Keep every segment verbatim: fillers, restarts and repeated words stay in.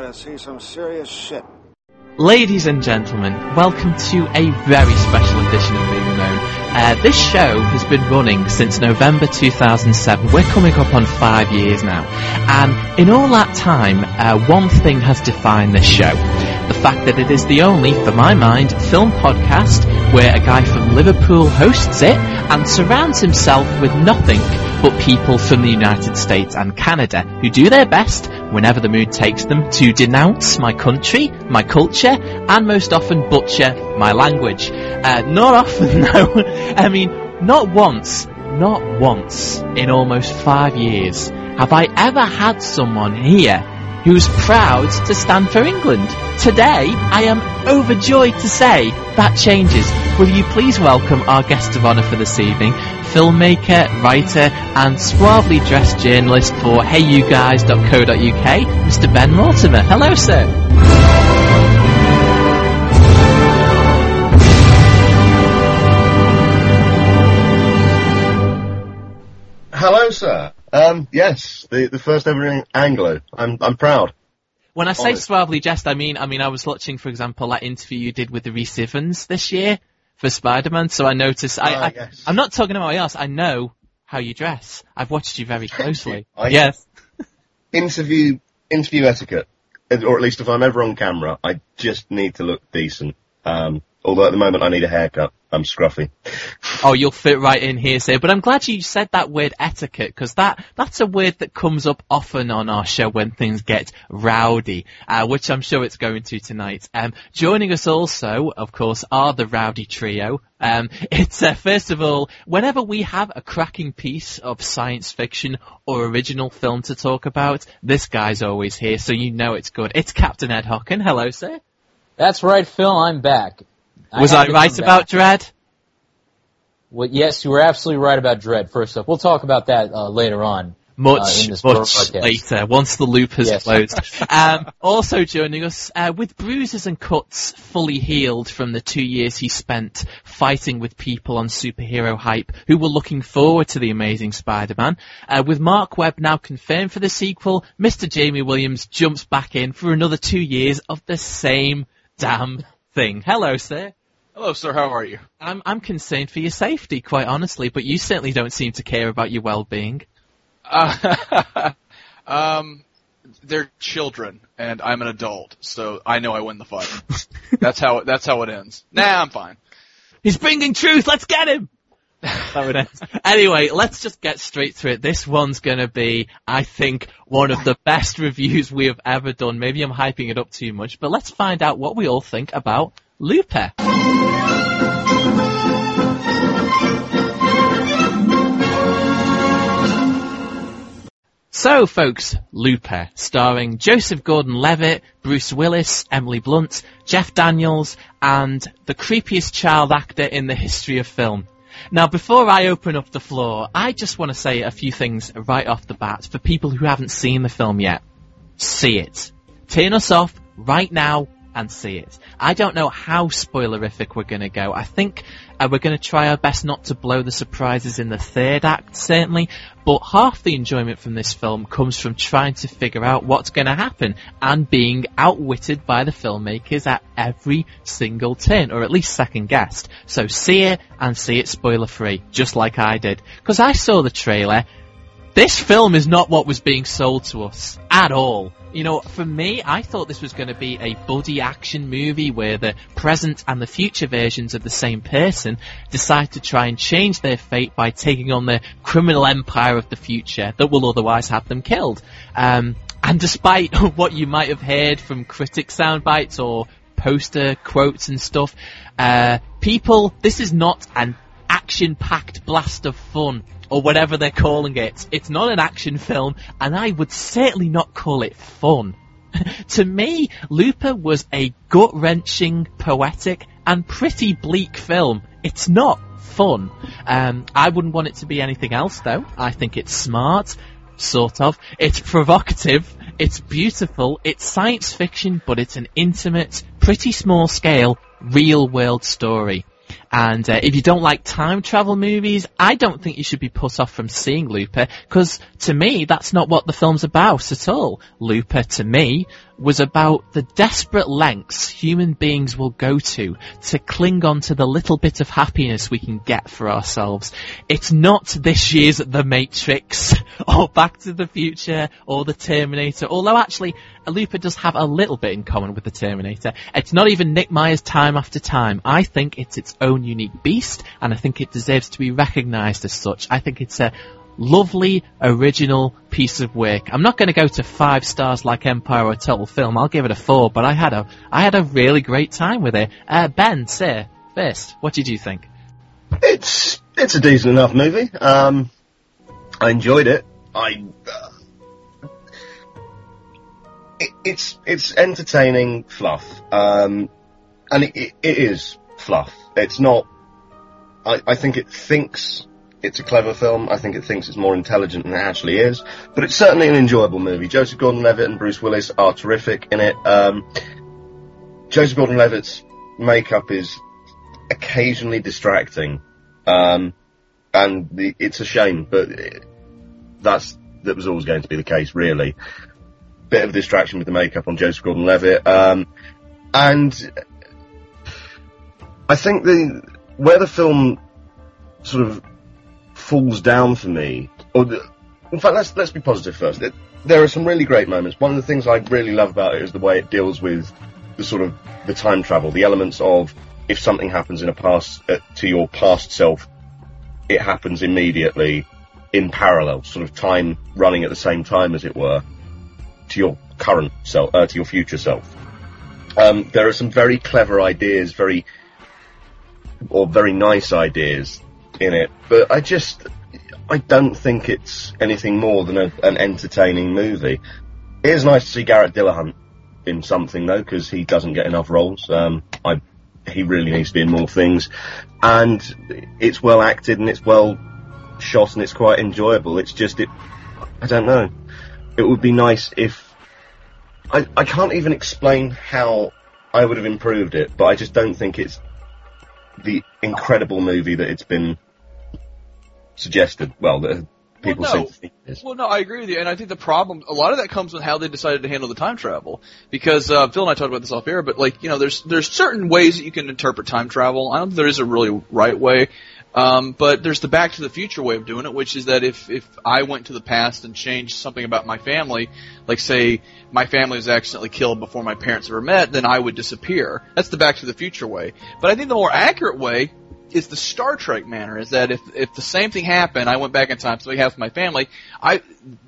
to see some serious shit. Ladies and gentlemen, welcome to a very special edition of Movie Moan. Uh, this show has been running since November two thousand seven. We're coming up on five years now. And in all that time, uh, one thing has defined this show. The fact that it is the only, for my mind, film podcast where a guy from Liverpool hosts it and surrounds himself with nothing but people from the United States and Canada who do their best, whenever the mood takes them, to denounce my country, my culture, and most often butcher my language. Uh, not often, though. I mean, not once, not once in almost five years have I ever had someone here who's proud to stand for England. Today, I am overjoyed to say that changes. Will you please welcome our guest of honour for this evening, filmmaker, writer, and suavely dressed journalist for hey you guys dot co dot uk, Mister Ben Mortimer. Hello, sir. Hello, sir. Um, yes, the the first ever Anglo. I'm I'm proud. When I say Honest. suavely dressed, I mean I mean I was watching, for example, that interview you did with the Rhys Ifans this year for Spider-Man, so I noticed. I, Ah, I yes. I'm not talking about else. I know how you dress. I've watched you very closely. I- Yes. Interview interview etiquette, or at least if I'm ever on camera, I just need to look decent. Um, although at the moment I need a haircut. I'm scruffy. Oh, you'll fit right in here, sir. But I'm glad you said that word etiquette, because that, that's a word that comes up often on our show when things get rowdy, uh, which I'm sure it's going to tonight. Um, joining us also, of course, are the Rowdy Trio. Um, it's, uh, first of all, whenever we have a cracking piece of science fiction or original film to talk about, this guy's always here, so you know it's good. It's Captain Ed Hocken. Hello, sir. That's right, Phil. I'm back. Was I, I right about Dredd? Well, yes, you were absolutely right about Dredd, first up. We'll talk about that uh, later on. Much, uh, in this much broadcast. later, once the loop has Yes. closed. um, also joining us, uh, with bruises and cuts fully healed from the two years he spent fighting with people on superhero hype who were looking forward to The Amazing Spider-Man. Uh, with Mark Webb now confirmed for the sequel, Mister Jamie Williams jumps back in for another two years of the same damn thing. Hello, sir. Hello, sir. How are you? I'm, I'm concerned for your safety, quite honestly, but you certainly don't seem to care about your well-being. Uh, um, they're children, and I'm an adult, so I know I win the fight. that's how that's how it ends. Nah, I'm fine. He's bringing truth. Let's get him. That would end. Anyway, let's just get straight to it. This one's going to be, I think, one of the best reviews we have ever done. Maybe I'm hyping it up too much, but let's find out what we all think about Looper. So, folks, Looper, starring Joseph Gordon-Levitt, Bruce Willis, Emily Blunt, Jeff Daniels, and the creepiest child actor in the history of film. Now, before I open up the floor, I just want to say a few things right off the bat for people who haven't seen the film yet. See it. Turn us off right now and see it. I don't know how spoilerific we're going to go. I think uh, we're going to try our best not to blow the surprises in the third act, certainly, but half the enjoyment from this film comes from trying to figure out what's going to happen and being outwitted by the filmmakers at every single turn, or at least second guessed. So see it, and see it spoiler-free, just like I did. Because I saw the trailer. This film is not what was being sold to us at all. You know, for me, I thought this was going to be a buddy action movie where the present and the future versions of the same person decide to try and change their fate by taking on the criminal empire of the future that will otherwise have them killed. Um, and despite what you might have heard from critic sound bites or poster quotes and stuff, uh, people, this is not an action-packed blast of fun, or whatever they're calling it. It's not an action film, and I would certainly not call it fun. To me, Looper was a gut-wrenching, poetic, and pretty bleak film. It's not fun. Um, I wouldn't want it to be anything else, though. I think it's smart, sort of. It's provocative, it's beautiful, it's science fiction, but it's an intimate, pretty small-scale, real-world story. And uh, if you don't like time travel movies, I don't think you should be put off from seeing Looper, because to me, that's not what the film's about at all. Looper, to me, was about the desperate lengths human beings will go to to cling on to the little bit of happiness we can get for ourselves. It's not this year's The Matrix, or Back to the Future, or The Terminator, although actually Looper does have a little bit in common with The Terminator. It's not even Nick Myers' Time After Time. I think it's its own unique beast, and I think it deserves to be recognised as such. I think it's a lovely, original piece of work. I'm not going to go to five stars like Empire or Total Film. I'll give it a four, but I had a I had a really great time with it. Uh, Ben, sir, first, what did you think? It's it's a decent enough movie. Um, I enjoyed it. I uh, it, it's it's entertaining fluff, um, and it, it, it is fluff. It's not. I, I think it thinks. It's a clever film. I think it thinks it's more intelligent than it actually is. But it's certainly an enjoyable movie. Joseph Gordon-Levitt and Bruce Willis are terrific in it. Um, Joseph Gordon-Levitt's makeup is occasionally distracting. Um, and the, it's a shame, but it, that's, that was always going to be the case, really. Bit of distraction with the makeup on Joseph Gordon-Levitt. Um, and I think the, where the film sort of falls down for me, or the, in fact, let's let's be positive first. It, there are some really great moments. One of the things I really love about it is the way it deals with the sort of the time travel, the elements of if something happens in a past uh, to your past self, it happens immediately in parallel, sort of time running at the same time, as it were, to your current self, uh, to your future self. Um, there are some very clever ideas, very or very nice ideas in it, but I just, I don't think it's anything more than a, an entertaining movie. It is nice to see Garrett Dillahunt in something, though, because he doesn't get enough roles. Um, I, he really needs to be in more things. And it's well acted and it's well shot and it's quite enjoyable. It's just, it, I don't know. It would be nice if, I, I can't even explain how I would have improved it, but I just don't think it's the incredible movie that it's been suggested, well, that people well, no. seem to think it is. Well, no, I agree with you, and I think the problem, a lot of that comes with how they decided to handle the time travel. Because, uh, Phil and I talked about this off air, but, like, you know, there's, there's certain ways that you can interpret time travel. I don't think there is a really right way. Um, but there's the Back to the Future way of doing it, which is that if, if I went to the past and changed something about my family, like say my family was accidentally killed before my parents ever met, then I would disappear. That's the Back to the Future way. But I think the more accurate way is the Star Trek manner, is that if if the same thing happened, I went back in time, something happened to my family, I,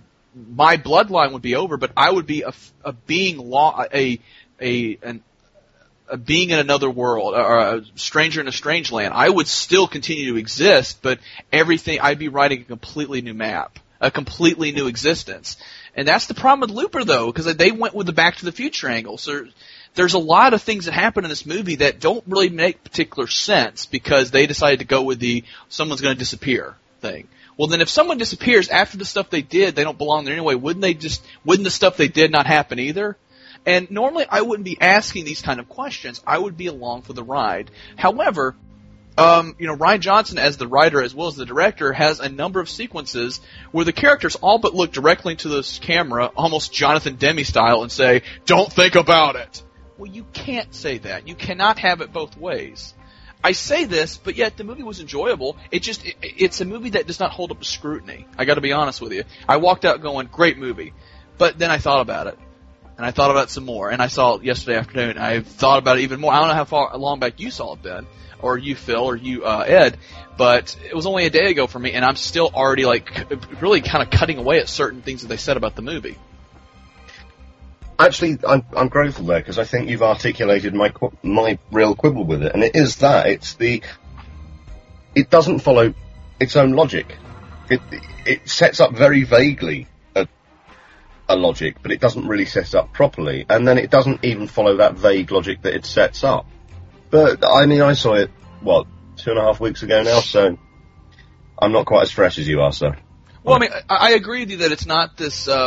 my bloodline would be over, but I would be a, a being, law, a, a, an, a being in another world, or a stranger in a strange land. I would still continue to exist, but everything, I'd be writing a completely new map, a completely new existence. And that's the problem with Looper, though, because they went with the Back to the Future angle. So there's a lot of things that happen in this movie that don't really make particular sense because they decided to go with the someone's going to disappear thing. Well, then if someone disappears after the stuff they did, they don't belong there anyway, wouldn't they just, wouldn't the stuff they did not happen either? And normally I wouldn't be asking these kind of questions. I would be along for the ride. However, um, you know, Rian Johnson, as the writer as well as the director, has a number of sequences where the characters all but look directly into this camera, almost Jonathan Demme style, and say, "Don't think about it." Well, you can't say that. You cannot have it both ways. I say this, but yet the movie was enjoyable. It just, it, it's a movie that does not hold up to scrutiny. I gotta be honest with you. I walked out going, great movie. But then I thought about it. And I thought about it some more. And I saw it yesterday afternoon. I thought about it even more. I don't know how far long back you saw it, Ben. Or you, Phil, or you, uh, Ed. But it was only a day ago for me, and I'm still already, like, really kind of cutting away at certain things that they said about the movie. Actually, I'm, I'm grateful there, because I think you've articulated my my real quibble with it, and it is that. It's the... It doesn't follow its own logic. It it sets up very vaguely a, a logic, but it doesn't really set it up properly, and then it doesn't even follow that vague logic that it sets up. But, I mean, I saw it, what, two and a half weeks ago now, so I'm not quite as fresh as you are, sir. Well, I mean, I, I agree with you that it's not this um,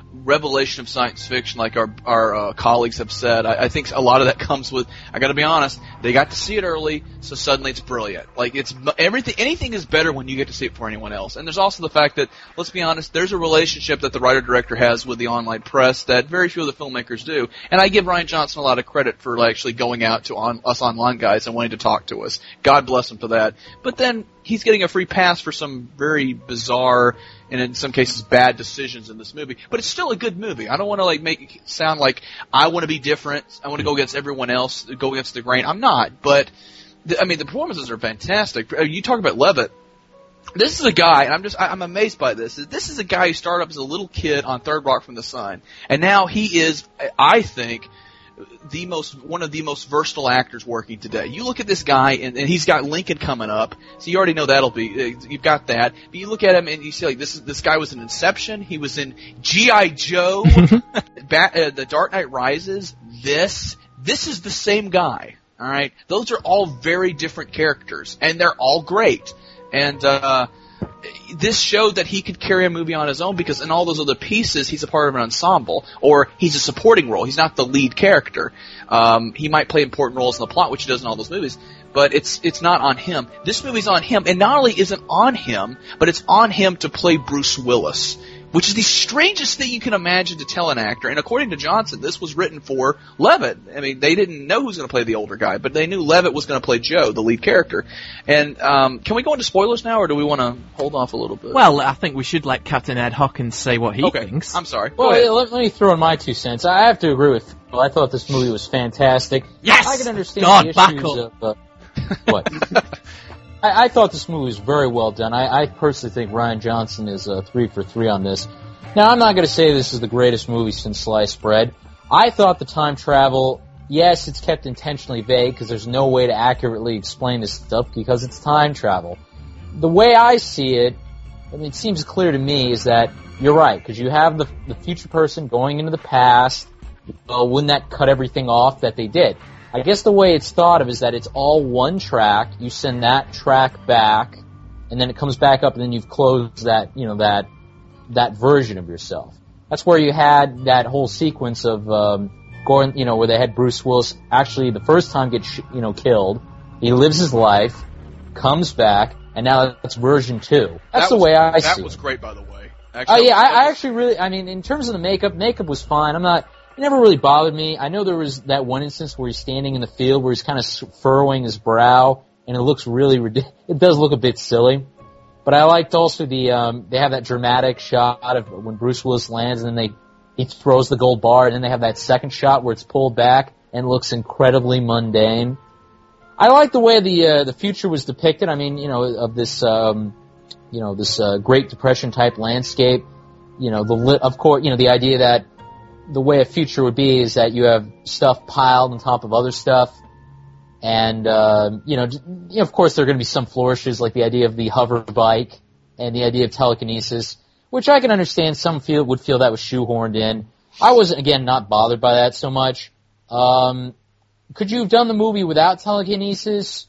revelation of science fiction, like our our uh, colleagues have said. I, I think a lot of that comes with, I got to be honest, they got to see it early, so suddenly it's brilliant. Like it's everything, anything is better when you get to see it before anyone else. And there's also the fact that, let's be honest, there's a relationship that the writer director has with the online press that very few of the filmmakers do. And I give Rian Johnson a lot of credit for actually going out to on, us online guys and wanting to talk to us. God bless him for that. But then he's getting a free pass for some very bizarre and in some cases bad decisions in this movie. But it's still a good movie. I don't want to like make it sound like I want to be different. I want to go against everyone else, go against the grain. I'm not. But the, I mean, the performances are fantastic. You talk about Levitt. This is a guy, and I'm just, I'm amazed by this. This is a guy who started up as a little kid on Third Rock from the Sun, and now he is, I think, the most, one of the most versatile actors working today. You look at this guy, and, and he's got Lincoln coming up, so you already know that'll be, you've got that. But you look at him, and you see, like, this is, this guy was in Inception, he was in G I. Joe, Bat, uh, The Dark Knight Rises, this, this is the same guy, alright? Those are all very different characters, and they're all great. And, uh, this showed that he could carry a movie on his own because in all those other pieces, he's a part of an ensemble, or he's a supporting role. He's not the lead character. Um, he might play important roles in the plot, which he does in all those movies, but it's, it's not on him. This movie's on him, and not only is it on him, but it's on him to play Bruce Willis, which is the strangest thing you can imagine to tell an actor. And according to Johnson, this was written for Levitt. I mean, they didn't know who was going to play the older guy, but they knew Levitt was going to play Joe, the lead character. And um, can we go into spoilers now, or do we want to hold off a little bit? Well, I think we should let Captain Ed Hawkins say what he okay. thinks. I'm sorry. Well, go ahead. let, let me throw in my two cents. I have to agree with Phil. I thought this movie was fantastic. Yes! I can understand God, the back issues up. of... Uh, what? I, I thought this movie was very well done. I, I personally think Rian Johnson is uh, three for three on this. Now, I'm not going to say this is the greatest movie since sliced bread. I thought the time travel, yes, it's kept intentionally vague because there's no way to accurately explain this stuff because it's time travel. The way I see it, I mean, it seems clear to me, is that you're right, because you have the, the future person going into the past. Well, wouldn't that cut everything off that they did? I guess the way it's thought of is that it's all one track. You send that track back, and then it comes back up, and then you've closed that, you know, that that version of yourself. That's where you had that whole sequence of um, Gordon, you know, where they had Bruce Willis actually the first time get, sh- you know, killed. He lives his life, comes back, and now that's version two. That's that the was, way I that see it. That was great, by the way. Oh Actually, yeah, was, I, I was, actually really, I mean, in terms of the makeup, makeup was fine. I'm not, it never really bothered me. I know there was that one instance where he's standing in the field where he's kind of furrowing his brow, and it looks really ridiculous. It does look a bit silly. But I liked also the, um, they have that dramatic shot of when Bruce Willis lands and then they, he throws the gold bar and then they have that second shot where it's pulled back and looks incredibly mundane. I like the way the, uh, the future was depicted. I mean, you know, of this, um, you know, this, uh, Great Depression type landscape. You know, the, li- of course, you know, the idea that the way a future would be is that you have stuff piled on top of other stuff. And, uh, you know, you know, of course there are going to be some flourishes, like the idea of the hover bike and the idea of telekinesis, which I can understand some feel would feel that was shoehorned in. I wasn't, again, not bothered by that so much. Um, could you have done the movie without telekinesis?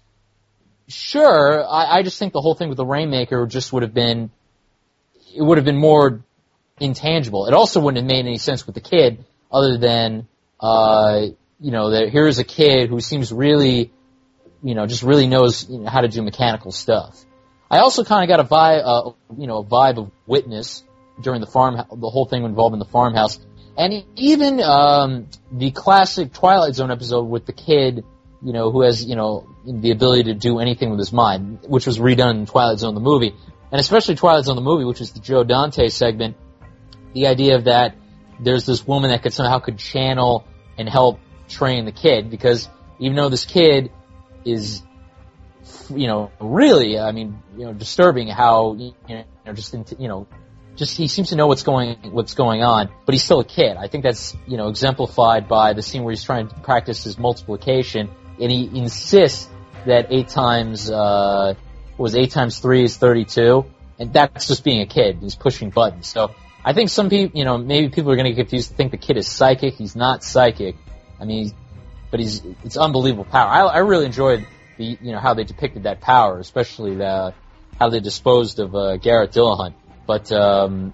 Sure. I, I just think the whole thing with the Rainmaker just would have been, it would have been more intangible. It also wouldn't have made any sense with the kid other than, uh, you know, that here's a kid who seems really, you know, just really knows you know, how to do mechanical stuff. I also kind of got a vibe, uh, you know, a vibe of Witness during the farm, the whole thing involved in the farmhouse, and even um, the classic Twilight Zone episode with the kid, you know, who has, you know, the ability to do anything with his mind, which was redone in Twilight Zone the movie, and especially Twilight Zone the movie, which is the Joe Dante segment. The idea of that there's this woman that could somehow could channel and help train the kid, because even though this kid is, you know, really, I mean, you know, disturbing how, you know, just, you know, just, he seems to know what's going, what's going on, but he's still a kid. I think that's, you know, exemplified by the scene where he's trying to practice his multiplication, and he insists that eight times, uh, what was eight times three is thirty-two, and that's just being a kid. He's pushing buttons. So I think some people, you know, maybe people are going to get confused to think the kid is psychic. He's not psychic. I mean, but he's, it's unbelievable power. I, I really enjoyed the, you know, how they depicted that power, especially the, how they disposed of, uh, Garrett Dillahunt. But, um,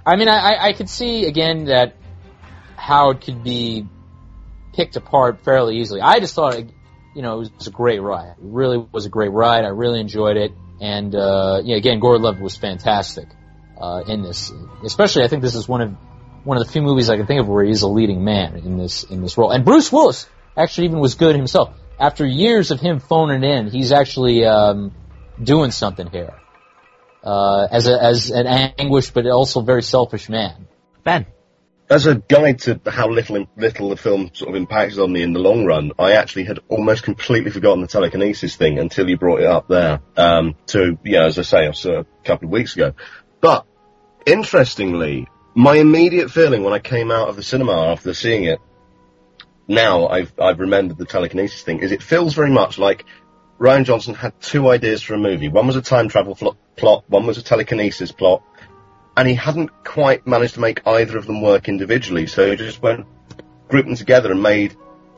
I mean, I, I could see, again, that how it could be picked apart fairly easily. I just thought, it, you know, it was a great ride. It really was a great ride. I really enjoyed it. And, uh, yeah, again, Gordon Levitt was fantastic, uh, in this. Especially, I think this is one of, one of the few movies I can think of where he's a leading man in this, in this role. And Bruce Willis actually even was good himself. After years of him phoning in, he's actually, um, doing something here. Uh, as a, as an anguished but also very selfish man. Ben. As a guide to how little little the film sort of impacted on me in the long run, I actually had almost completely forgotten the telekinesis thing until you brought it up there. Um, to, yeah, as I say, I saw it a couple of weeks ago. But, interestingly, my immediate feeling when I came out of the cinema after seeing it, now I've, I've remembered the telekinesis thing, is it feels very much like Rian Johnson had two ideas for a movie. One was a time travel fl- plot, one was a telekinesis plot. And he hadn't quite managed to make either of them work individually, so he just went, grouped them together and made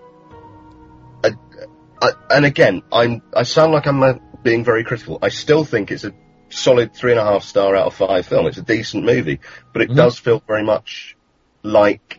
a, a, and again, I'm, I sound like I'm uh, being very critical. I still think it's a solid three and a half star out of five film. It's a decent movie, but it mm-hmm. does feel very much like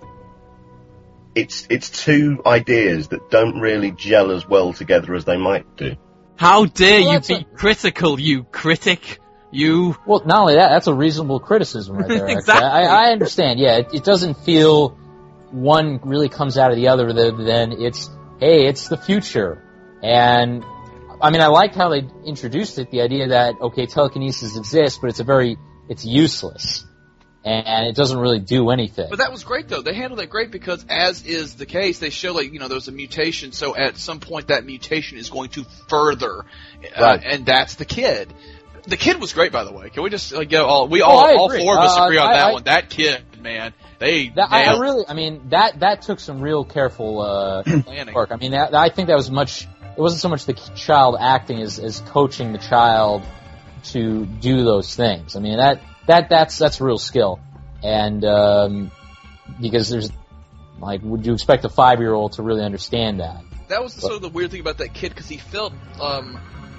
it's, it's two ideas that don't really gel as well together as they might do. How dare well, you be a... critical, you critic? You well, not only that, that's a reasonable criticism right there. Exactly. I, I understand. Yeah, it, it doesn't feel one really comes out of the other. Then it's hey, it's the future, and I mean, I liked how they introduced it. The idea that okay, telekinesis exists, but it's a very it's useless, and it doesn't really do anything. But that was great though. They handled it great because, as is the case, they show like you know there's a mutation. So at some point, that mutation is going to further, uh, right. and that's the kid. The kid was great, by the way. Can we just like, get all we all oh, all four of us uh, agree on I, that I, one? That kid, man, they that, I, I really, I mean, that that took some real careful uh, planning. work. I mean, that, I think that was much. It wasn't so much the child acting as as coaching the child to do those things. I mean, that that that's that's real skill, and um, because there's like, would you expect a five year old to really understand that? That was the, sort of the weird thing about that kid because he felt. Um,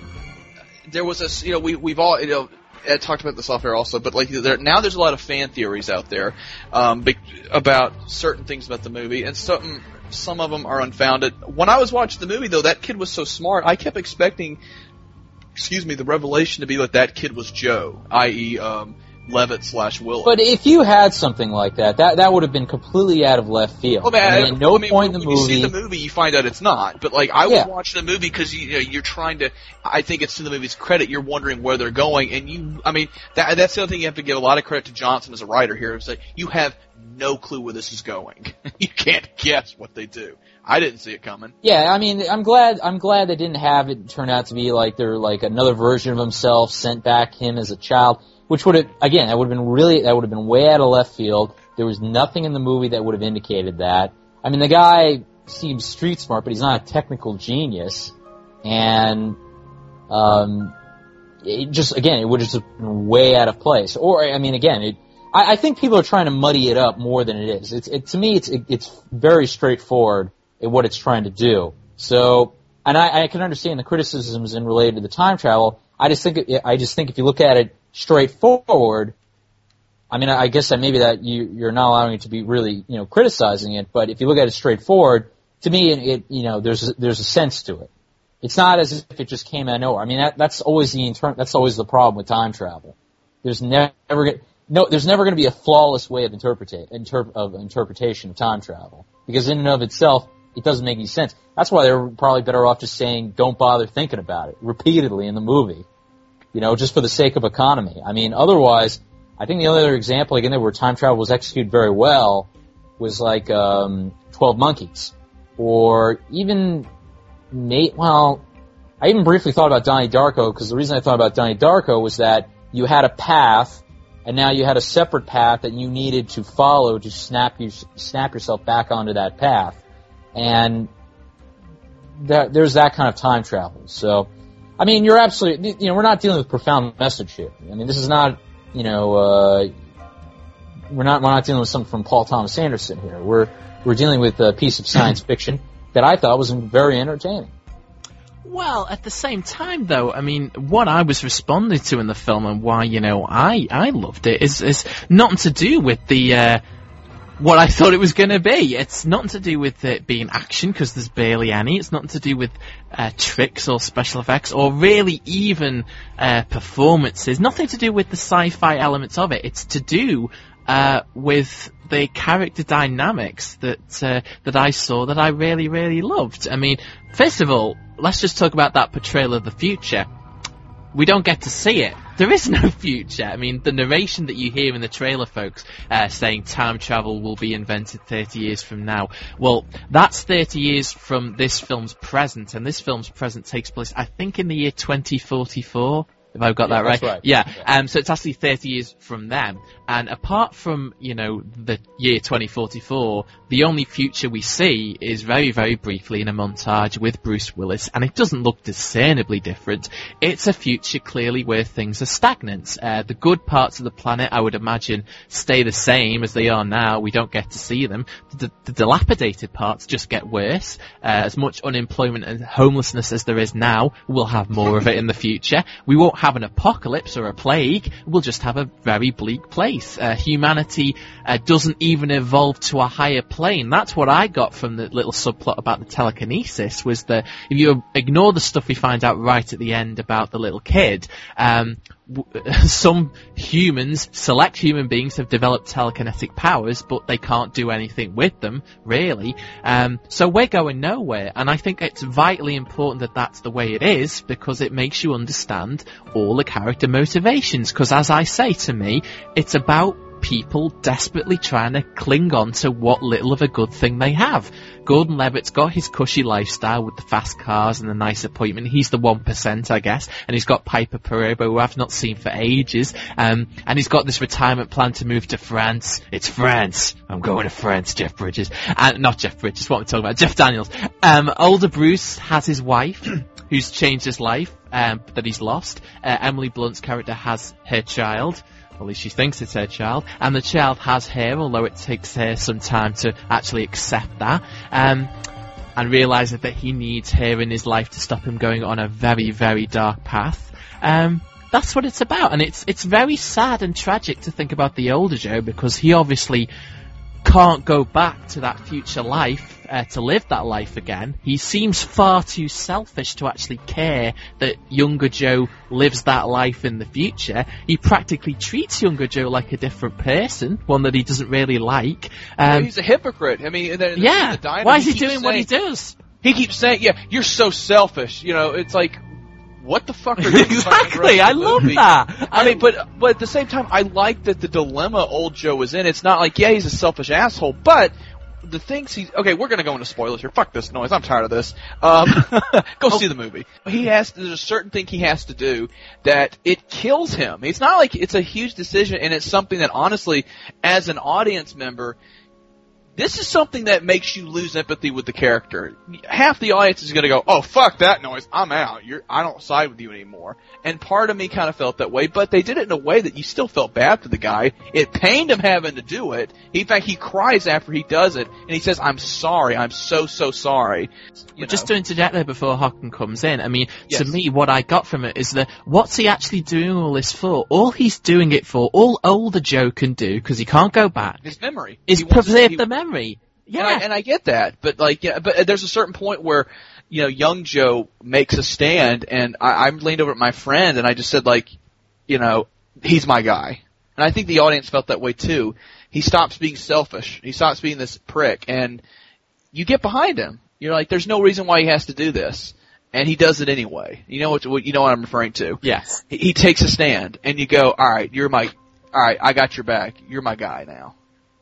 There was a, you know, we, we've all, you know, Ed talked about this off air also, but like there, now there's a lot of fan theories out there, um, be, about certain things about the movie, and some, some of them are unfounded. When I was watching the movie though, that kid was so smart, I kept expecting, excuse me, the revelation to be like that kid was Joe, that is, um, Levitt slash Willis. But if you had something like that, that that would have been completely out of left field. Well, man, I mean, at no I mean, point when, in the when movie. you see the movie, you find out it's not. But like, I yeah. would watch the movie because you, you know, you're trying to. I think it's to the movie's credit. You're wondering where they're going, and you. I mean, that that's the other thing you have to give a lot of credit to Johnson as a writer here. Is that you have no clue where this is going. You can't guess what they do. I didn't see it coming. Yeah, I mean, I'm glad. I'm glad they didn't have it turn out to be like they're like another version of himself sent back him as a child. Which would have, again, that would have been really, that would have been way out of left field. There was nothing in the movie that would have indicated that. I mean, the guy seems street smart, but he's not a technical genius. And, um, it just, again, it would have just been way out of place. Or, I mean, again, it, I, I think people are trying to muddy it up more than it is. It's, it, to me, it's, it, it's very straightforward in what it's trying to do. So, and I, I can understand the criticisms in related to the time travel. I just think, I just think if you look at it straightforward, I mean, I guess that maybe that you, you're not allowing it to be really, you know, criticizing it, but if you look at it straightforward, to me, it, it you know, there's a, there's a sense to it. It's not as if it just came out of nowhere. I mean, that, that's always the inter- that's always the problem with time travel. There's never no, there's never going to be a flawless way of interpretate inter- of interpretation of time travel because in and of itself, it doesn't make any sense. That's why they're probably better off just saying, "Don't bother thinking about it" repeatedly in the movie. You know, just for the sake of economy. I mean, otherwise, I think the only other example, again, where time travel was executed very well was like, um, twelve Monkeys. Or even, Nate, well, I even briefly thought about Donnie Darko, because the reason I thought about Donnie Darko was that you had a path, and now you had a separate path that you needed to follow to snap you, snap yourself back onto that path. And that, there's that kind of time travel. So, I mean, you're absolutely, you know, we're not dealing with profound message here. I mean, this is not, you know, uh, we're not, we're not dealing with something from Paul Thomas Anderson here. We're, we're dealing with a piece of science fiction that I thought was very entertaining. Well, at the same time, though, I mean, what I was responding to in the film and why, you know, I, I loved it is, is nothing to do with the, uh, what I thought it was going to be. It's nothing to do with it being action, because there's barely any. It's nothing to do with uh, tricks or special effects or really even uh, performances. Nothing to do with the sci-fi elements of it. It's to do uh, with the character dynamics that uh, that I saw that I really, really loved. I mean, first of all, let's just talk about that portrayal of the future. We don't get to see it. There is no future. I mean, the narration that you hear in the trailer, folks, uh, saying time travel will be invented thirty years from now. Well, that's thirty years from this film's present, and this film's present takes place, I think, in the year twenty forty-four. If I've got yeah, that right. That's right. Yeah. yeah. Um, so it's actually thirty years from them. And apart from, you know, the year twenty forty-four, the only future we see is very, very briefly in a montage with Bruce Willis, and it doesn't look discernibly different. It's a future clearly where things are stagnant. Uh, the good parts of the planet, I would imagine, stay the same as they are now. We don't get to see them. The, the dilapidated parts just get worse. Uh, as much unemployment and homelessness as there is now, we'll have more of it in the future. We won't have an apocalypse or a plague. We'll just have a very bleak place. Uh, humanity uh, doesn't even evolve to a higher plane. That's what I got from the little subplot about the telekinesis, was that if you ignore the stuff we find out right at the end about the little kid, um, w- some humans, select human beings, have developed telekinetic powers, but they can't do anything with them, really. Um, so we're going nowhere, and I think it's vitally important that that's the way it is, because it makes you understand all the character motivations, because as I say, to me, it's about people desperately trying to cling on to what little of a good thing they have. Gordon Levitt's got his cushy lifestyle with the fast cars and the nice appointment. He's the one percent, I guess. And he's got Piper Perabo, who I've not seen for ages. Um, and he's got this retirement plan to move to France. It's France. I'm going to France, Jeff Bridges. Uh, not Jeff Bridges, what am I talking about? Jeff Daniels. Um, older Bruce has his wife, who's changed his life, um, that he's lost. Uh, Emily Blunt's character has her child. At least she thinks it's her child, and the child has her, although it takes her some time to actually accept that, um, and realises that he needs her in his life to stop him going on a very, very dark path. Um, that's what it's about, and it's it's very sad and tragic to think about the older Joe, because he obviously can't go back to that future life uh, to live that life again. He seems far too selfish to actually care that younger Joe lives that life in the future. He practically treats younger Joe like a different person, one that he doesn't really like. Um, well, he's a hypocrite. I mean, the, yeah. The diner, Why is he, he doing saying, what he does? He keeps saying, "Yeah, you're so selfish." You know, it's like, what the fuck are you exactly? I love movie? that. I mean, but but at the same time, I like that the dilemma old Joe was in. It's not like, yeah, he's a selfish asshole, but the things he's okay. We're gonna go into spoilers here. Fuck this noise. I'm tired of this. Um, go see the movie. He has to, there's a certain thing he has to do that it kills him. It's not like it's a huge decision, and it's something that honestly, as an audience member, this is something that makes you lose empathy with the character. Half the audience is going to go, "Oh, fuck that noise. I'm out. You're, I don't side with you anymore." And part of me kind of felt that way, but they did it in a way that you still felt bad for the guy. It pained him having to do it. In fact, he cries after he does it, and he says, "I'm sorry. I'm so, so sorry." You Just know. to interject there before Hocken comes in, I mean, Yes. to me, what I got from it is that what's he actually doing all this for? All he's doing it for, all older Joe can do, because he can't go back, His memory. is He wants to- preserve he- the memory. Yeah. And I, and I get that, but like, yeah, but there's a certain point where, you know, young Joe makes a stand, and I, I leaned over at my friend, and I just said, like, you know, he's my guy. And I think the audience felt that way too. He stops being selfish. He stops being this prick, and you get behind him. You're like, there's no reason why he has to do this, and he does it anyway. You know what? You know what I'm referring to. Yes. He, he takes a stand, and you go, all right, you're my, all right, I got your back. You're my guy now.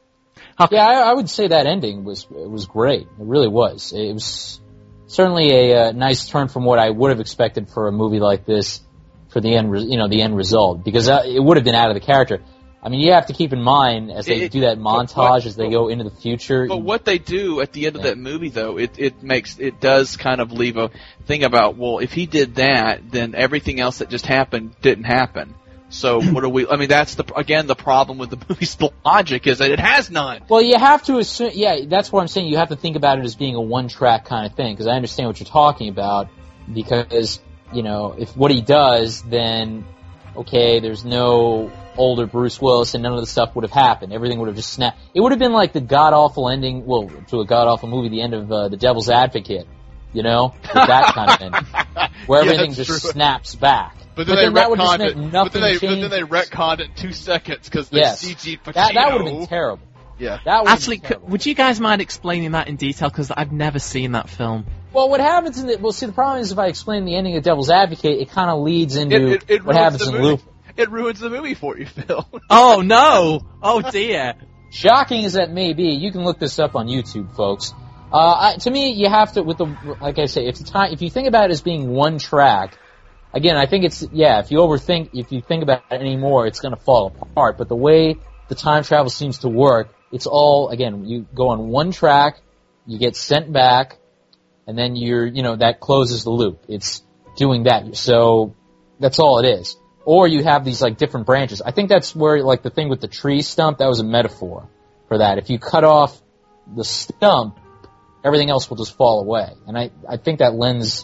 Yeah, I, I would say that ending was was great. It really was. It was certainly a uh, nice turn from what I would have expected for a movie like this, for the end, re- you know, the end result, because uh, it would have been out of the character. I mean, you have to keep in mind as they It- do that montage, what- as they go into the future. But what they do at the end of Yeah. that movie, though, it it makes it does kind of leave a thing about, well, if he did that, then everything else that just happened didn't happen. So what are we? I mean, that's the again the problem with the movie's logic is that it has none. Well, you have to assume, yeah, that's what I'm saying. You have to think about it as being a one-track kind of thing, because I understand what you're talking about. because, you know, if what he does, then, okay, there's no older Bruce Willis and none of the stuff would have happened. Everything would have just snapped. It would have been like the god-awful ending, well, to a god-awful movie, the end of uh, The Devil's Advocate, you know? With that kind of ending. Where Yeah, everything that's just true. snaps back. But then, But then they that would just retconned make it. nothing But then they, but change. then they retconned it in two seconds because they Yes. C G'd Pacino. That, that would have been terrible. Yeah. That would Actually, have been could, terrible. would you guys mind explaining that in detail? Because I've never seen that film. Well, what happens in the, well, see, the problem is if I explain the ending of Devil's Advocate, it kind of leads into It, it, it what ruins happens the in movie. Looper. It ruins the movie for you, Phil. Oh no! Oh dear! Shocking as that may be, you can look this up on YouTube, folks. Uh, I, to me, you have to, with the, like I say, if the time, if you think about it as being one track, again, I think it's, yeah, if you overthink, if you think about it anymore, it's gonna fall apart. But the way the time travel seems to work, it's all, again, you go on one track, you get sent back, and then you're, you know, that closes the loop. It's doing that. So, that's all it is. Or you have these, like, different branches. I think that's where, like, the thing with the tree stump, that was a metaphor for that. If you cut off the stump, everything else will just fall away. And I, I think that lends,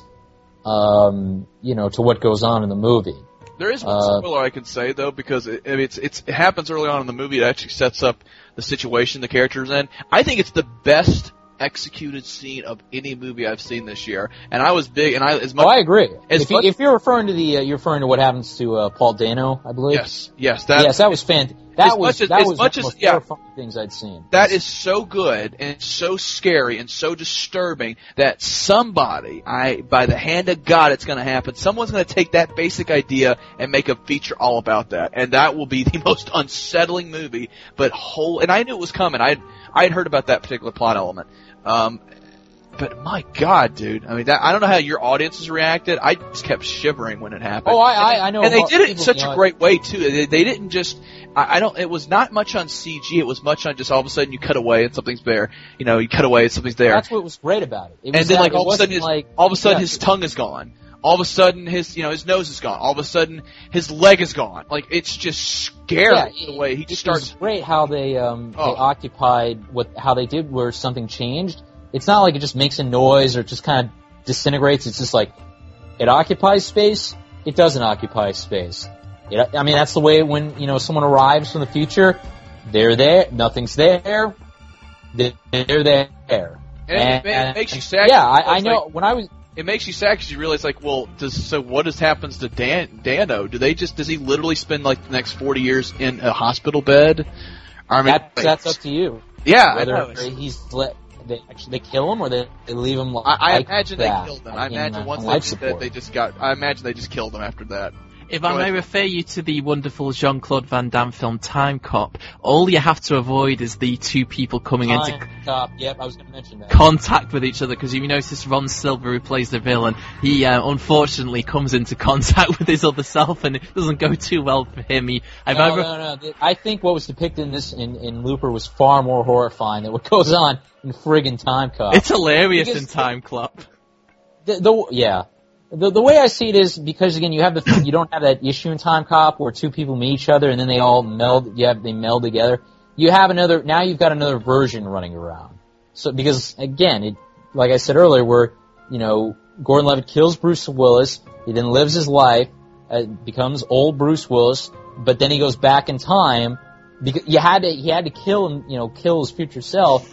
um, you know, to what goes on in the movie. There is one Uh, spoiler I can say though, because it, it's it's it happens early on in the movie. It actually sets up the situation the character's in. I think it's the best executed scene of any movie I've seen this year, and I was big. And I as much Oh, I agree. as If, you, much- if you're referring to the, uh, you're referring to what happens to uh, Paul Dano, I believe. yes, yes, that yes, that was fantastic. That as was much as- that as was much one of as- the most yeah. terrifying things I'd seen. That is so good and so scary and so disturbing that somebody, I, by the hand of God, it's going to happen. Someone's going to take that basic idea and make a feature all about that, and that will be the most unsettling movie. But whole, and I knew it was coming. I I had heard about that particular plot element. Um, but my God, dude! I mean, that, I don't know how your audiences reacted. I just kept shivering when it happened. Oh, I- And I- they- I know And they about did it in people, such you know, a great way too. They, they didn't just. I, I don't. It was not much on C G. It was much on just all of a sudden you cut away and something's there. You know, you cut away and something's there. That's what was great about it. It was And then that like it all of a wasn't sudden, his, like, all of a sudden yeah, his tongue is gone. All of a sudden his, you know, his nose is gone. All of a sudden his leg is gone. Like it's just scary Yeah, the way he it just was starts. great how they um Oh. they occupied what how they did where something changed. It's not like it just makes a noise or just kind of disintegrates. It's just like it occupies space. It doesn't occupy space. It, I mean, that's the way when you know someone arrives from the future. They're there. Nothing's there. They're, they're there. And it, it makes you sad. Yeah, I, I It's know. like- when I was It makes you sad because you realize, like, well, does so what just happens to Dan Dano? Do they just does he literally spend like the next forty years in a hospital bed? I mean, that, like, that's up to you. yeah. I Whether know. he's let they actually they kill him or they, they leave him. I, I like imagine that, they killed him. like, I in, imagine uh, once on they life did that, support. they just got. I imagine they just killed him after that. If Go I may ahead. refer you to the wonderful Jean-Claude Van Damme film Time Cop, all you have to avoid is the two people coming into Time Cop. Yep, I was going to mention that. contact with each other, because you notice Ron Silver, who plays the villain, he uh, unfortunately comes into contact with his other self, and it doesn't go too well for him. He, I've no, ever, no, no. The- I think what was depicted in this in, in Looper was far more horrifying than what goes on in friggin' Time Cop. it's hilarious Because- in Time Cop. the, the yeah. The the way I see it is because again you have the you don't have that issue in Time Cop where two people meet each other and then they all meld you have they meld together. You have another now you've got another version running around. So because again it like I said earlier where you know Gordon Levitt kills Bruce Willis, he then lives his life, uh, becomes old Bruce Willis, but then he goes back in time because you had to he had to kill him you know kill his future self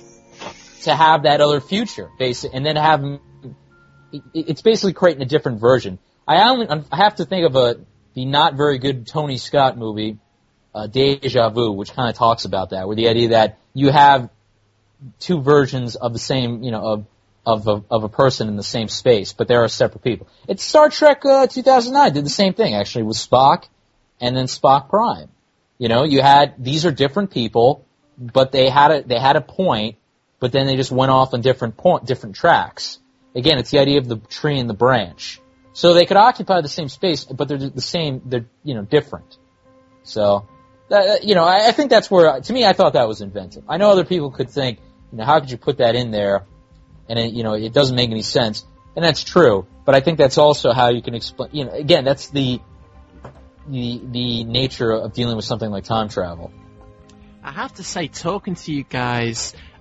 to have that other future basically and then have him. It's basically creating a different version. I only I have to think of a the not very good Tony Scott movie, uh, Deja Vu, which kind of talks about that, where the idea that you have two versions of the same, you know, of of of, of a person in the same space, but they are separate people. It's Star Trek uh, two thousand nine did the same thing actually with Spock, and then Spock Prime. You know, you had these are different people, but they had a they had a point, but then they just went off on different point different tracks. Again, it's the idea of the tree and the branch. So they could occupy the same space, but they're the same, they're, you know, different. So, uh, you know, I, I think that's where, to me, I thought that was inventive. I know other people could think, you know, how could you put that in there? And it, you know, it doesn't make any sense. And that's true. But I think that's also how you can explain, you know, again, that's the, the, the nature of dealing with something like time travel. I have to say, talking to you guys,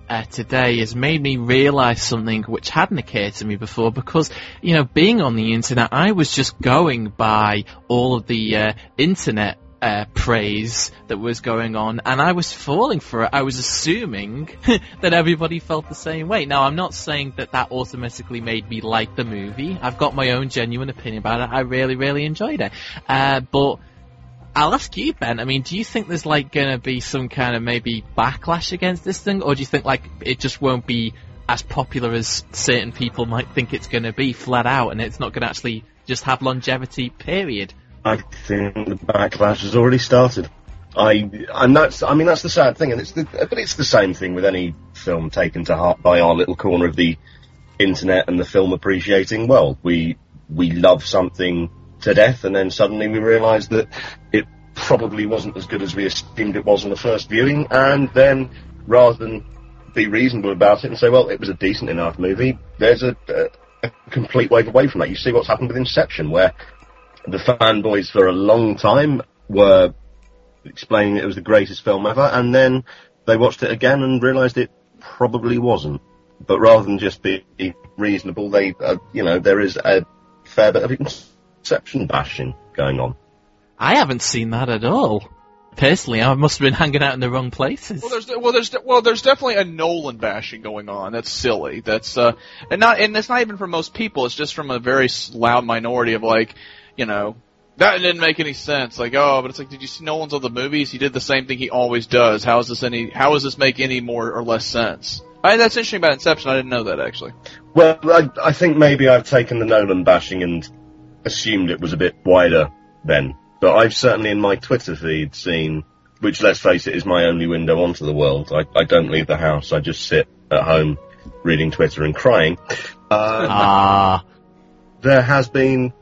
uh, today has made me realise something which hadn't occurred to me before, because, you know, being on the internet, I was just going by all of the uh, internet Uh, praise that was going on, and I was falling for it. I was assuming that everybody felt the same way. Now, I'm not saying that that automatically made me like the movie. I've got my own genuine opinion about it. I really, really enjoyed it. Uh, but I'll ask you, Ben, I mean, do you think there's, like, gonna be some kind of maybe backlash against this thing, or do you think, like, it just won't be as popular as certain people might think it's gonna be flat out, and it's not gonna actually just have longevity, period? I think the backlash has already started. I and that's I mean that's the sad thing, and it's the but it's the same thing with any film taken to heart by our little corner of the internet and the film appreciating world. We we love something to death, and then suddenly we realise that it probably wasn't as good as we assumed it was on the first viewing, and then rather than be reasonable about it and say, well, it was a decent enough movie, there's a, a, a complete wave away from that. You see what's happened with Inception, where the fanboys for a long time were explaining it was the greatest film ever, and then they watched it again and realised it probably wasn't. But rather than just be reasonable, they, uh, you know, there is a fair bit of Inception bashing going on. I haven't seen that at all. Personally, I must have been hanging out in the wrong places. Well, there's well, there's well, there's definitely a Nolan bashing going on. That's silly. That's uh, and not and it's not even from most people. It's just from a very loud minority of like, you know, that didn't make any sense. Like, oh, but it's like, did you see Nolan's other movies? He did the same thing he always does. How is this any? How does this make any more or less sense? I mean, that's interesting about Inception. I didn't know that actually. Well, I, I think maybe I've taken the Nolan bashing and assumed it was a bit wider then. But I've certainly in my Twitter feed seen, which let's face it is my only window onto the world. I, I don't leave the house. I just sit at home reading Twitter and crying. Uh, ah. There has been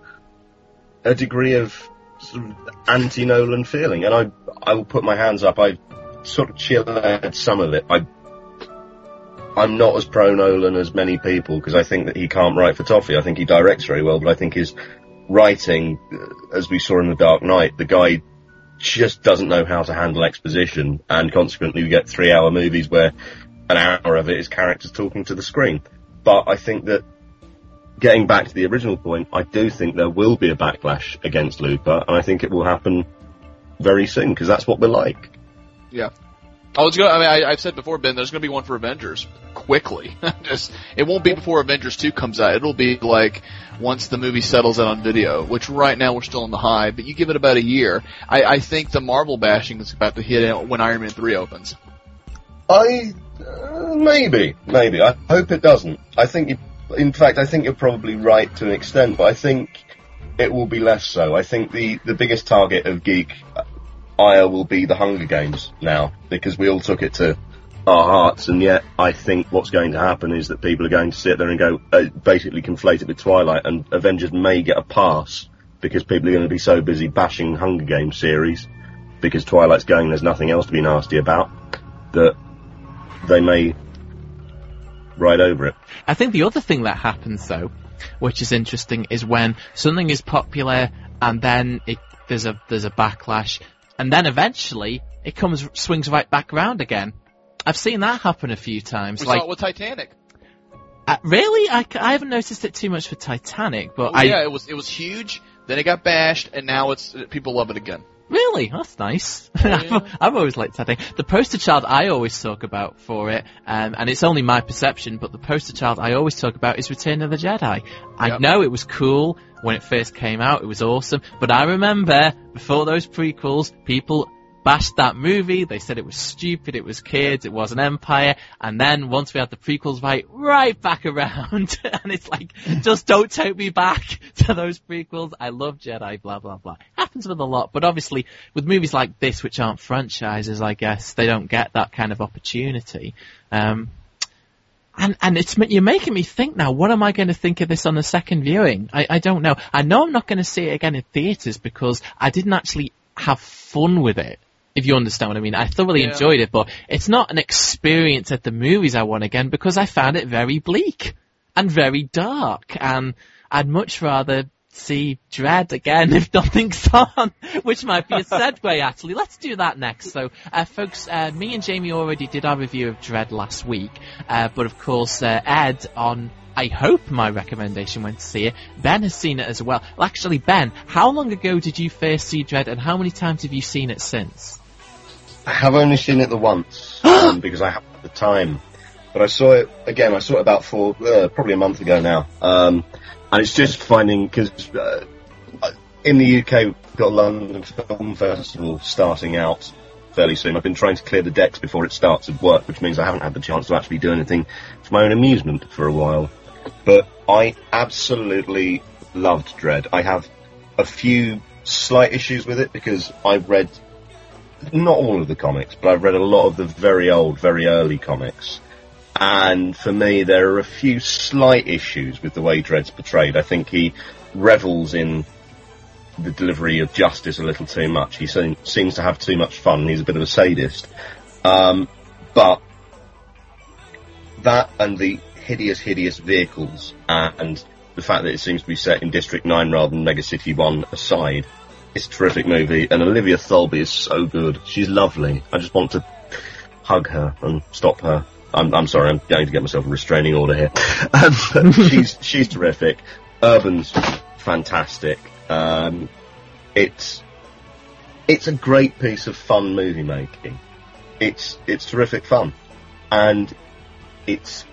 a degree of, sort of anti-Nolan feeling, and I I will put my hands up. I sort of cheerlead some of it. I I'm not as pro-Nolan as many people, because I think that he can't write for toffee. I think he directs very well, but I think his writing, as we saw in The Dark Knight, the guy just doesn't know how to handle exposition, and consequently we get three-hour movies where an hour of it is characters talking to the screen. But I think that, getting back to the original point, I do think there will be a backlash against Looper, and I think it will happen very soon, because that's what we're like. Yeah. I was going. I mean, I, I've said before, Ben. There's going to be one for Avengers quickly. Just, it won't be before Avengers two comes out. It'll be like once the movie settles out on video, which right now we're still on the high. But you give it about a year, I, I think the Marvel bashing is about to hit when Iron Man three opens. I uh, maybe, maybe. I hope it doesn't. I think, you, in fact, I think you're probably right to an extent, but I think it will be less so. I think the the biggest target of geek ire will be the Hunger Games now, because we all took it to our hearts, and yet I think what's going to happen is that people are going to sit there and go, uh, basically conflate it with Twilight, and Avengers may get a pass because people are going to be so busy bashing Hunger Games series because Twilight's going, there's nothing else to be nasty about, that they may ride over it. I think the other thing that happens, though, which is interesting, is when something is popular and then it, there's a there's a backlash, and then eventually it comes swings right back around again. I've seen that happen a few times. We like, saw it with Titanic. Uh, really? I, I haven't noticed it too much for Titanic, but oh, I... yeah, it was it was huge, then it got bashed, and now it's people love it again. Really? That's nice. Oh, yeah. I've, I've always liked Titanic. The poster child I always talk about for it, um, and it's only my perception, but the poster child I always talk about is Return of the Jedi. I Yep. know it was cool when it first came out, it was awesome, but I remember, before those prequels, people bashed that movie, they said it was stupid, it was kids, it was an empire, and then once we had the prequels right, right back around, and it's like, just don't take me back to those prequels, I love Jedi, blah blah blah. Happens with a lot, but obviously, with movies like this, which aren't franchises, I guess, they don't get that kind of opportunity. Um, and, and it's, you're making me think now, what am I going to think of this on the second viewing? I, I don't know. I know I'm not going to see it again in theatres because I didn't actually have fun with it. If you understand what I mean. I thoroughly Yeah. enjoyed it, but it's not an experience at the movies I want again because I found it very bleak and very dark, and I'd much rather see Dredd again if nothing's on, which might be a segue, actually. Let's do that next. So, uh, folks, uh, me and Jamie already did our review of Dredd last week, uh, but of course, uh, Ed, on, I hope my recommendation, went to see it. Ben has seen it as well. well. Actually, Ben, how long ago did you first see Dredd, and how many times have you seen it since? I have only seen it the once, um, because I haven't had the time. But I saw it, again, I saw it about four, uh, probably a month ago now. Um, and it's just finding, because uh, in the U K, we've got London Film Festival starting out fairly soon. I've been trying to clear the decks before it starts at work, which means I haven't had the chance to actually do anything for my own amusement for a while. But I absolutely loved Dredd. I have a few slight issues with it, because I've read, not all of the comics, but I've read a lot of the very old, very early comics. And for me, there are a few slight issues with the way Dredd's portrayed. I think he revels in the delivery of justice a little too much. He se- seems to have too much fun. He's a bit of a sadist. Um, but that and the hideous, hideous vehicles and the fact that it seems to be set in District nine rather than Mega City one aside, it's a terrific movie. And Olivia Thirlby is so good. She's lovely. I just want to hug her and stop her. I'm, I'm sorry, I'm going to get myself a restraining order here. Um, but she's she's terrific. Urban's fantastic. Um, it's it's a great piece of fun movie making. It's it's terrific fun, and it's.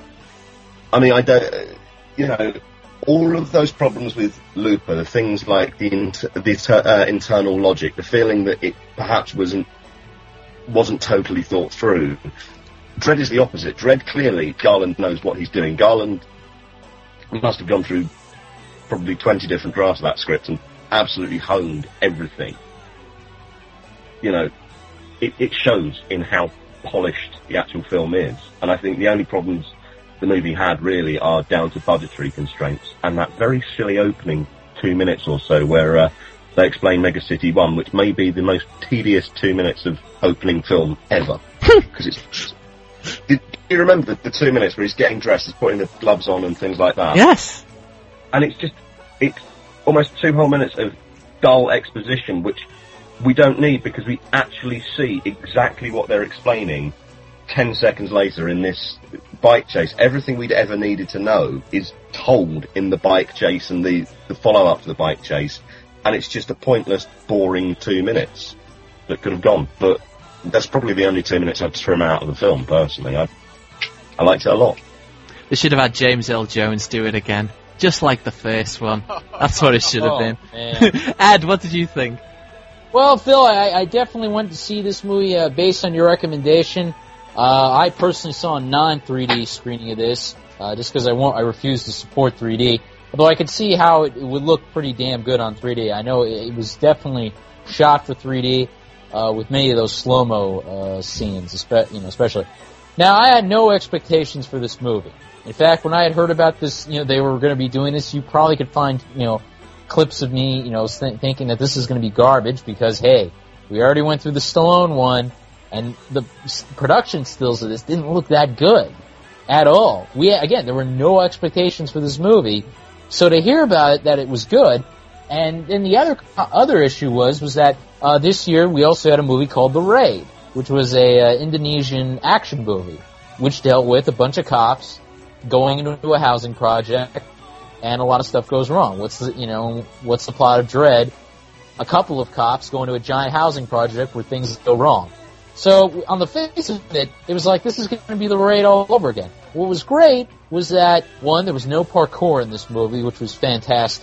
I mean, I don't. You know, all of those problems with Looper, the things like the inter, the uh, internal logic, the feeling that it perhaps wasn't wasn't totally thought through. Dredd is the opposite. Dredd, clearly, Garland knows what he's doing. Garland must have gone through probably twenty different drafts of that script and absolutely honed everything. You know, it, it shows in how polished the actual film is. And I think the only problems the movie had, really, are down to budgetary constraints. And that very silly opening two minutes or so where uh, they explain Mega City one, which may be the most tedious two minutes of opening film ever. Because it's... Did you remember the, the two minutes where he's getting dressed, he's putting the gloves on and things like that? Yes. And it's just, it's almost two whole minutes of dull exposition, which we don't need because we actually see exactly what they're explaining ten seconds later in this bike chase. Everything we'd ever needed to know is told in the bike chase and the, the follow-up to the bike chase, and it's just a pointless, boring two minutes that could have gone. But that's probably the only two minutes I'd trim out of the film, personally. I, I liked it a lot. They should have had James Earl Jones do it again, just like the first one. That's what it should have Oh, been. man. Ed, what did you think? Well, Phil, I, I definitely went to see this movie uh, based on your recommendation. Uh, I personally saw a non three D screening of this, uh, just because I won't, I refuse to support three D. Although I could see how it, it would look pretty damn good on three D. I know it, it was definitely shot for three D, uh, with many of those slow-mo uh, scenes, espe- you know, especially. Now, I had no expectations for this movie. In fact, when I had heard about this, you know, they were going to be doing this, you probably could find, you know, clips of me, you know, th- thinking that this is going to be garbage because, hey, we already went through the Stallone one, and the s- production stills of this didn't look that good at all. We again, there were no expectations for this movie, so to hear about it, that it was good. And then the other other issue was was that uh, this year we also had a movie called The Raid, which was a uh, Indonesian action movie, which dealt with a bunch of cops going into a housing project, and a lot of stuff goes wrong. What's the, you know, what's the plot of Dredd? A couple of cops go into a giant housing project where things go wrong. So, on the face of it, it was like, this is going to be The Raid all over again. What was great was that, one, there was no parkour in this movie, which was fantastic.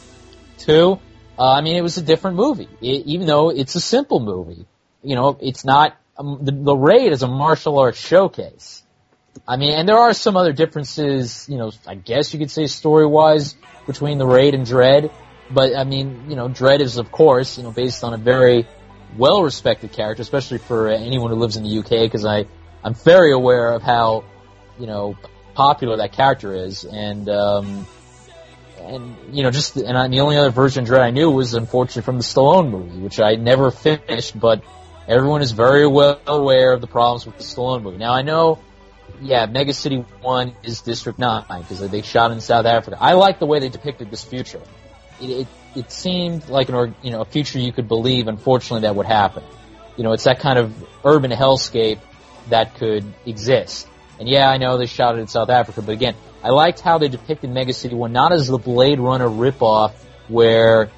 Two, uh, I mean, it was a different movie, it, even though it's a simple movie. You know, it's not, um, the, the Raid is a martial arts showcase. I mean, and there are some other differences, you know, I guess you could say story-wise between The Raid and Dredd, but, I mean, you know, Dredd is, of course, you know, based on a very well-respected character, especially for anyone who lives in the U K, because I, I'm very aware of how, you know, popular that character is, and, um, and, you know, just, and I, the only other version of Dredd I knew was, unfortunately, from the Stallone movie, which I never finished, but everyone is very well aware of the problems with the Stallone movie. Now, I know, yeah, Mega City one is District nine, because they shot in South Africa. I like the way they depicted this future. it, it it seemed like an or, you know a future you could believe. Unfortunately, that would happen. You know, it's that kind of urban hellscape that could exist. And yeah, I know they shot it in South Africa, but again, I liked how they depicted Mega City one not as the Blade Runner ripoff where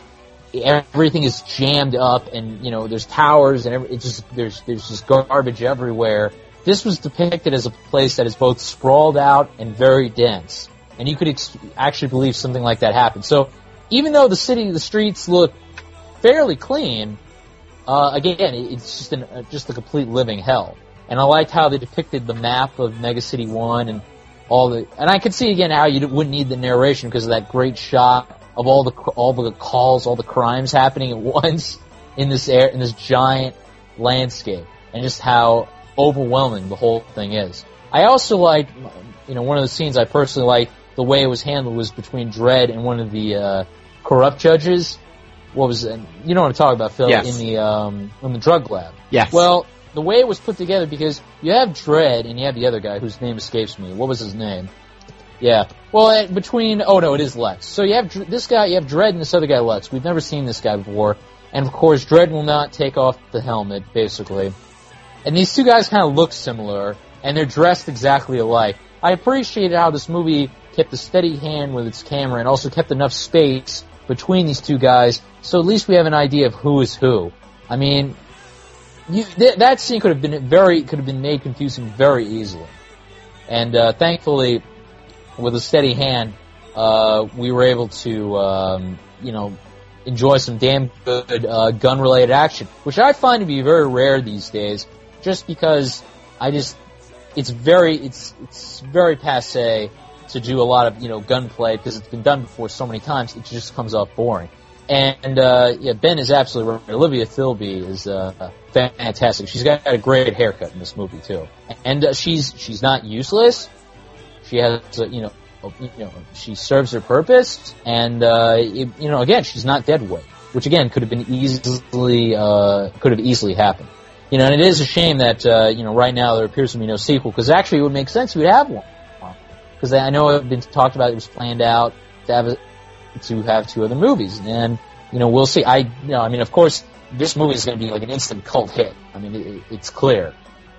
everything is jammed up and, you know, there's towers and every, it's just, there's, there's just garbage everywhere. This was depicted as a place that is both sprawled out and very dense. And you could ex- actually believe something like that happened. So, even though the city, the streets look fairly clean, uh, again, it's just an, uh, just a complete living hell. And I liked how they depicted the map of Mega City one and all the, and I could see again how you wouldn't need the narration because of that great shot of all the all the calls, all the crimes happening at once in this air, in this giant landscape, and just how overwhelming the whole thing is. I also like, you know, one of the scenes I personally like the way it was handled was between Dredd and one of the uh, corrupt judges. What was it? You know what I'm talking about, Phil? Yes. In the um, in the drug lab. Yes. Well, the way it was put together, because you have Dredd and you have the other guy whose name escapes me. What was his name? Yeah. Well, between, oh no, it is Lex. So you have this guy, you have Dredd and this other guy, Lex. We've never seen this guy before. And of course, Dredd will not take off the helmet, basically. And these two guys kind of look similar, and they're dressed exactly alike. I appreciated how this movie kept a steady hand with its camera and also kept enough space between these two guys, so at least we have an idea of who is who. I mean, you, th- that scene could have been very, could have been made confusing very easily. And, uh, thankfully, with a steady hand, uh, we were able to, um, you know, enjoy some damn good uh, gun-related action, which I find to be very rare these days, just because I just, it's very, it's it's very passé to do a lot of, you know, gunplay, because it's been done before so many times, it just comes off boring. And, uh, yeah, Ben is absolutely right. Olivia Thirlby is, uh, fantastic. She's got a great haircut in this movie, too. And, uh, she's, she's not useless. She has, uh, you know, you know, she serves her purpose, and, uh, it, you know, again, she's not dead weight, which again could have been easily, uh, could have easily happened. You know, and it is a shame that, uh, you know, right now there appears to be no sequel, because actually it would make sense you would have one. Because I know it's been talked about, it was planned out to have, a, to have two other movies, and, you know, we'll see. I, you know, I mean, of course, this movie is going to be like an instant cult hit. I mean, it, it's clear.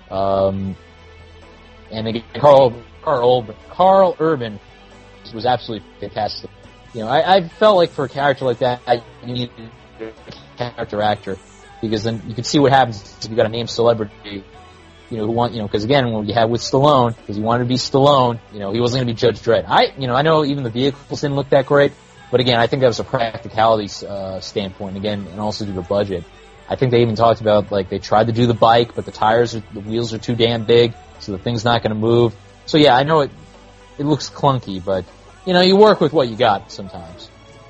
Um, and again, Carl, Carl, Carl Urban was absolutely fantastic. You know, I, I felt like for a character like that, I needed a character actor, because then you can see what happens if you got a named celebrity, you know, who want, you know, because again, when you had with Stallone, because he wanted to be Stallone, you know, he wasn't going to be Judge Dredd. I, you know, I know even the vehicles didn't look that great, but again, I think that was a practicality uh, standpoint, again, and also due to budget. I think they even talked about, like, they tried to do the bike, but the tires, are, the wheels are too damn big, so the thing's not going to move. So yeah, I know it, it looks clunky, but, you know, you work with what you got sometimes.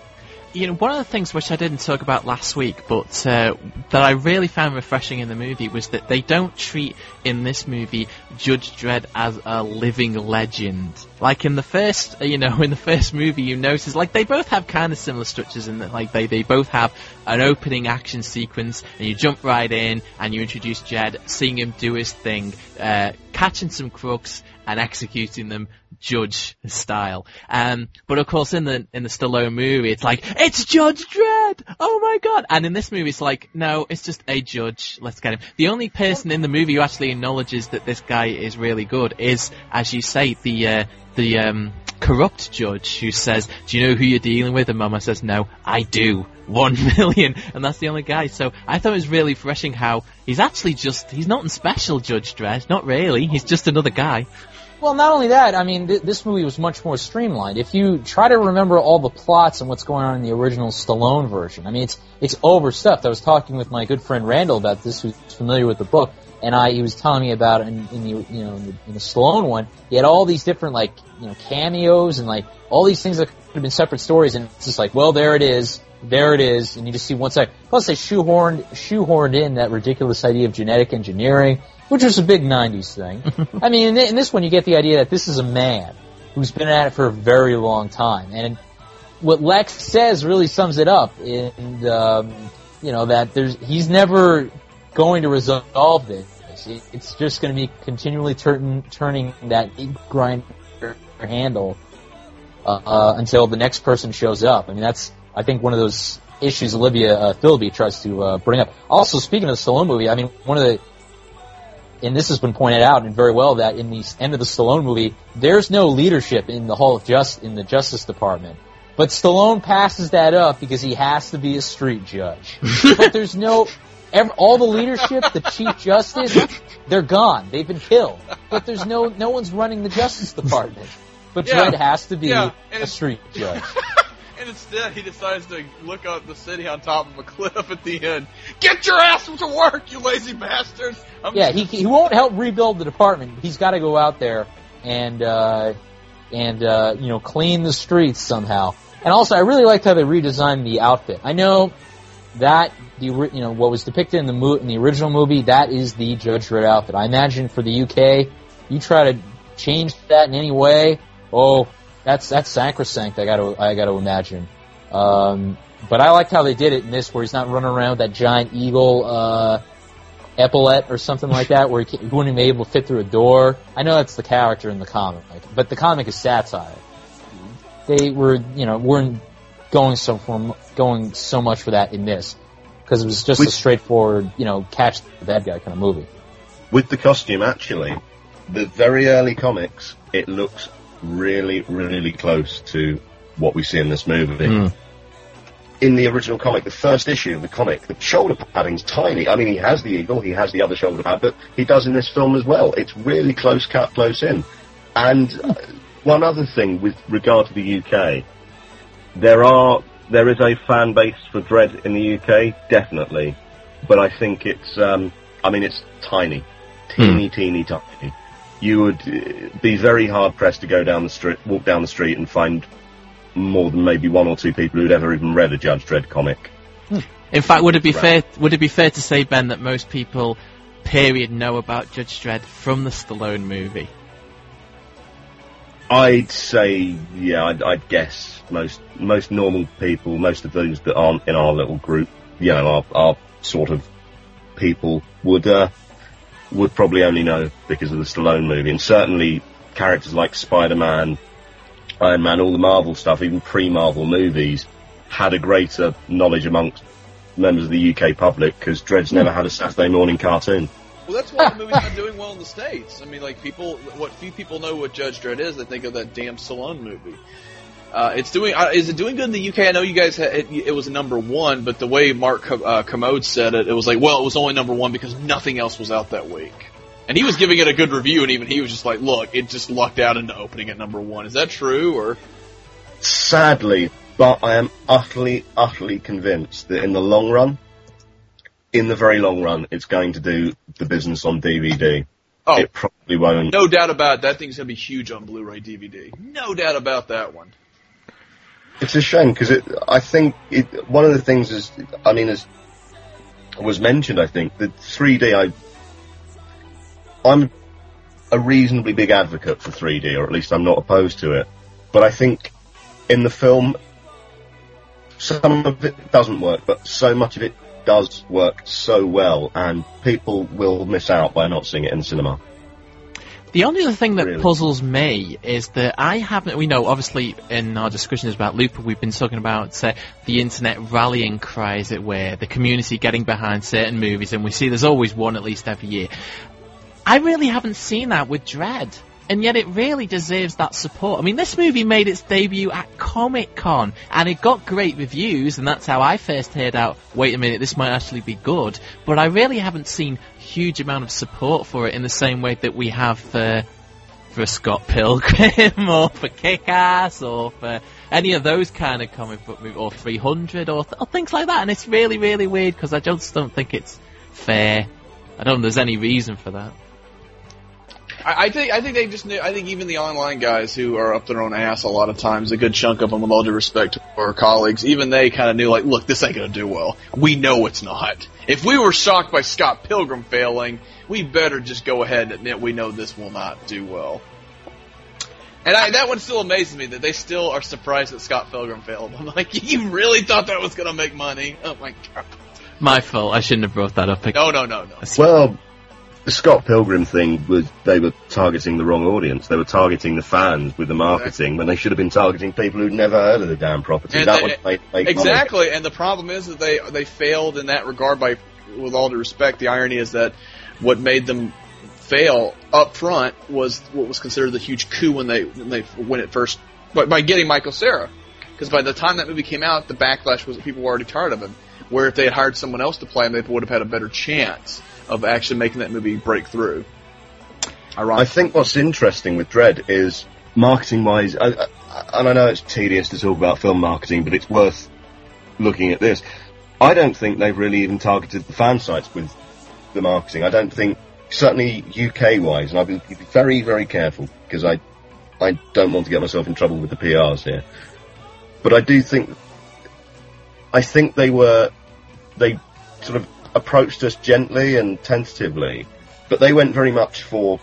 You know, one of the things which I didn't talk about last week, but uh, that I really found refreshing in the movie, was that they don't treat, in this movie, Judge Dredd as a living legend. Like in the first, you know, in the first movie, you notice, like, they both have kind of similar structures in that, like, they, they both have an opening action sequence, and you jump right in, and you introduce Dredd, seeing him do his thing, uh, catching some crooks, and executing them Judge style. Um, but of course in the, in the Stallone movie, it's like, it's Judge Dredd! Oh my god! And in this movie, it's like, no, it's just a judge, let's get him. The only person in the movie who actually acknowledges that this guy is really good is, as you say, the, uh, the, um, corrupt judge who says, do you know who you're dealing with? And Mama says, no, I do. One million. And that's the only guy. So I thought it was really refreshing how he's actually just, he's not in special Judge Dredd. Not really. He's just another guy. Well, not only that, I mean, th- this movie was much more streamlined. If you try to remember all the plots and what's going on in the original Stallone version, I mean, it's it's overstuffed. I was talking with my good friend Randall about this, who's familiar with the book, and I he was telling me about it in, in the you know in the, in the Stallone one. He had all these different like you know cameos and like all these things that could have been separate stories, and it's just like, well, there it is, there it is, and you just see one side. Plus, they shoehorned shoehorned in that ridiculous idea of genetic engineering, which was a big nineties thing. I mean, in, in this one, you get the idea that this is a man who's been at it for a very long time. And what Lex says really sums it up. And, um, you know, that there's he's never going to resolve this. It, it's just going to be continually turn, turning that grinder handle uh, uh, until the next person shows up. I mean, that's I think one of those issues Olivia uh, Philby tries to uh, bring up. Also, speaking of the Stallone movie, I mean, one of the, and this has been pointed out and very well, that in the end of the Stallone movie, there's no leadership in the Hall of Just in the Justice Department. But Stallone passes that up because he has to be a street judge. But there's no, every, all the leadership, the Chief Justice, they're gone. They've been killed. But there's no, no one's running the Justice Department. But Yeah. Dredd has to be Yeah, and a it's- street judge. And instead, he decides to look out the city on top of a cliff at the end. Get your ass to work, you lazy bastard! I'm Yeah, he he won't help rebuild the department. He's got to go out there and uh, and uh, you know clean the streets somehow. And also, I really liked how they redesigned the outfit. I know that the ori- you know what was depicted in the mo- in the original movie, that is the Judge Dredd outfit. I imagine for the U K, you try to change that in any way, oh, that's that's sacrosanct. I got to I got to imagine. Um, but I liked how they did it in this, where he's not running around with that giant eagle uh, epaulette or something like that, where he, can't, he wouldn't even be able to fit through a door. I know that's the character in the comic, but the comic is satire. They were, you know, weren't going so for going so much for that in this, because it was just We- a straightforward, you know, catch the bad guy kind of movie. With the costume, actually, the very early comics, it looks really, really close to what we see in this movie. Mm. In the original comic, the first issue of the comic, the shoulder padding's tiny. I mean, he has the eagle, he has the other shoulder pad, but he does in this film as well. It's really close cut, close in. And uh, one other thing with regard to the U K, there are there is a fan base for Dredd in the U K, definitely, but I think it's um, I mean it's tiny, teeny, teeny, tiny. You would uh, be very hard pressed to go down the street, walk down the street, and find more than maybe one or two people who'd ever even read a Judge Dredd comic. In fact, would it be Right. fair? Would it be fair to say, Ben, that most people, period, know about Judge Dredd from the Stallone movie? I'd say, yeah, I'd, I'd guess most most normal people, most of those that aren't in our little group, you know, our, our sort of people would uh, would probably only know because of the Stallone movie, and certainly characters like Spider-Man, Iron Man, all the Marvel stuff, even pre-Marvel movies, had a greater knowledge amongst members of the U K public because Dredd's never had a Saturday morning cartoon. Well, that's why the movie's not doing well in the States. I mean, like, people, what few people know what Judge Dredd is, they think of that damn Stallone movie. Uh, it's doing, uh, is it doing good in the U K? I know you guys had, it, it was number one, but the way Mark Com- uh, Commode said it, it was like, well, it was only number one because nothing else was out that week. And he was giving it a good review, and even he was just like, look, it just lucked out into opening at number one. Is that true, or? Sadly, but I am utterly, utterly convinced that in the long run, in the very long run, it's going to do the business on D V D. Oh, It probably won't. no doubt about it. That thing's going to be huge on Blu-ray D V D. No doubt about that one. It's a shame because it. I think it, one of the things is, I mean, as was mentioned, I think the three D. I, I'm a reasonably big advocate for three D, or at least I'm not opposed to it. But I think in the film, some of it doesn't work, but so much of it does work so well, and people will miss out by not seeing it in the cinema. The only other thing that Really? puzzles me is that I haven't, we know, obviously, in our discussions about Looper, we've been talking about uh, the internet rallying cry, as it were, the community getting behind certain movies, and we see there's always one at least every year. I really haven't seen that with Dredd, and yet it really deserves that support. I mean, this movie made its debut at Comic-Con, and it got great reviews, and that's how I first heard out, wait a minute, this might actually be good, but I really haven't seen huge amount of support for it in the same way that we have for, for Scott Pilgrim, or for Kick-Ass, or for any of those kind of comic book movies, or three hundred, or, th- or things like that, and it's really, really weird, because I just don't think it's fair. I don't think there's any reason for that. I, I think I think they just knew. I think even the online guys who are up their own ass a lot of times, a good chunk of them, with all due respect to our colleagues, even they kind of knew, like, look, this ain't gonna do well. We know it's not. If we were shocked by Scott Pilgrim failing, we better just go ahead and admit we know this will not do well. And I, that one still amazes me that they still are surprised that Scott Pilgrim failed. I'm like, you really thought that was gonna make money? Oh my god! My fault. I shouldn't have brought that up again. No, no, no, no. Well, the Scott Pilgrim thing was they were targeting the wrong audience. They were targeting the fans with the marketing when they should have been targeting people who'd never heard of the damn property. And that they, would make, make exactly, money. and the problem is that they they failed in that regard. By, with all due respect, the irony is that what made them fail up front was what was considered the huge coup when they when they when it first by, by getting Michael Cera. Because by the time that movie came out, the backlash was that people were already tired of him. Where if they had hired someone else to play him, they would have had a better chance of actually making that movie break through. Ironically. I think what's interesting with Dredd is, marketing-wise, I, I, and I know it's tedious to talk about film marketing, but it's worth looking at this. I don't think they've really even targeted the fan sites with the marketing. I don't think, certainly U K-wise, and I'll be, be very, very careful, because I, I don't want to get myself in trouble with the P Rs here. But I do think, I think they were, they sort of approached us gently and tentatively, but they went very much for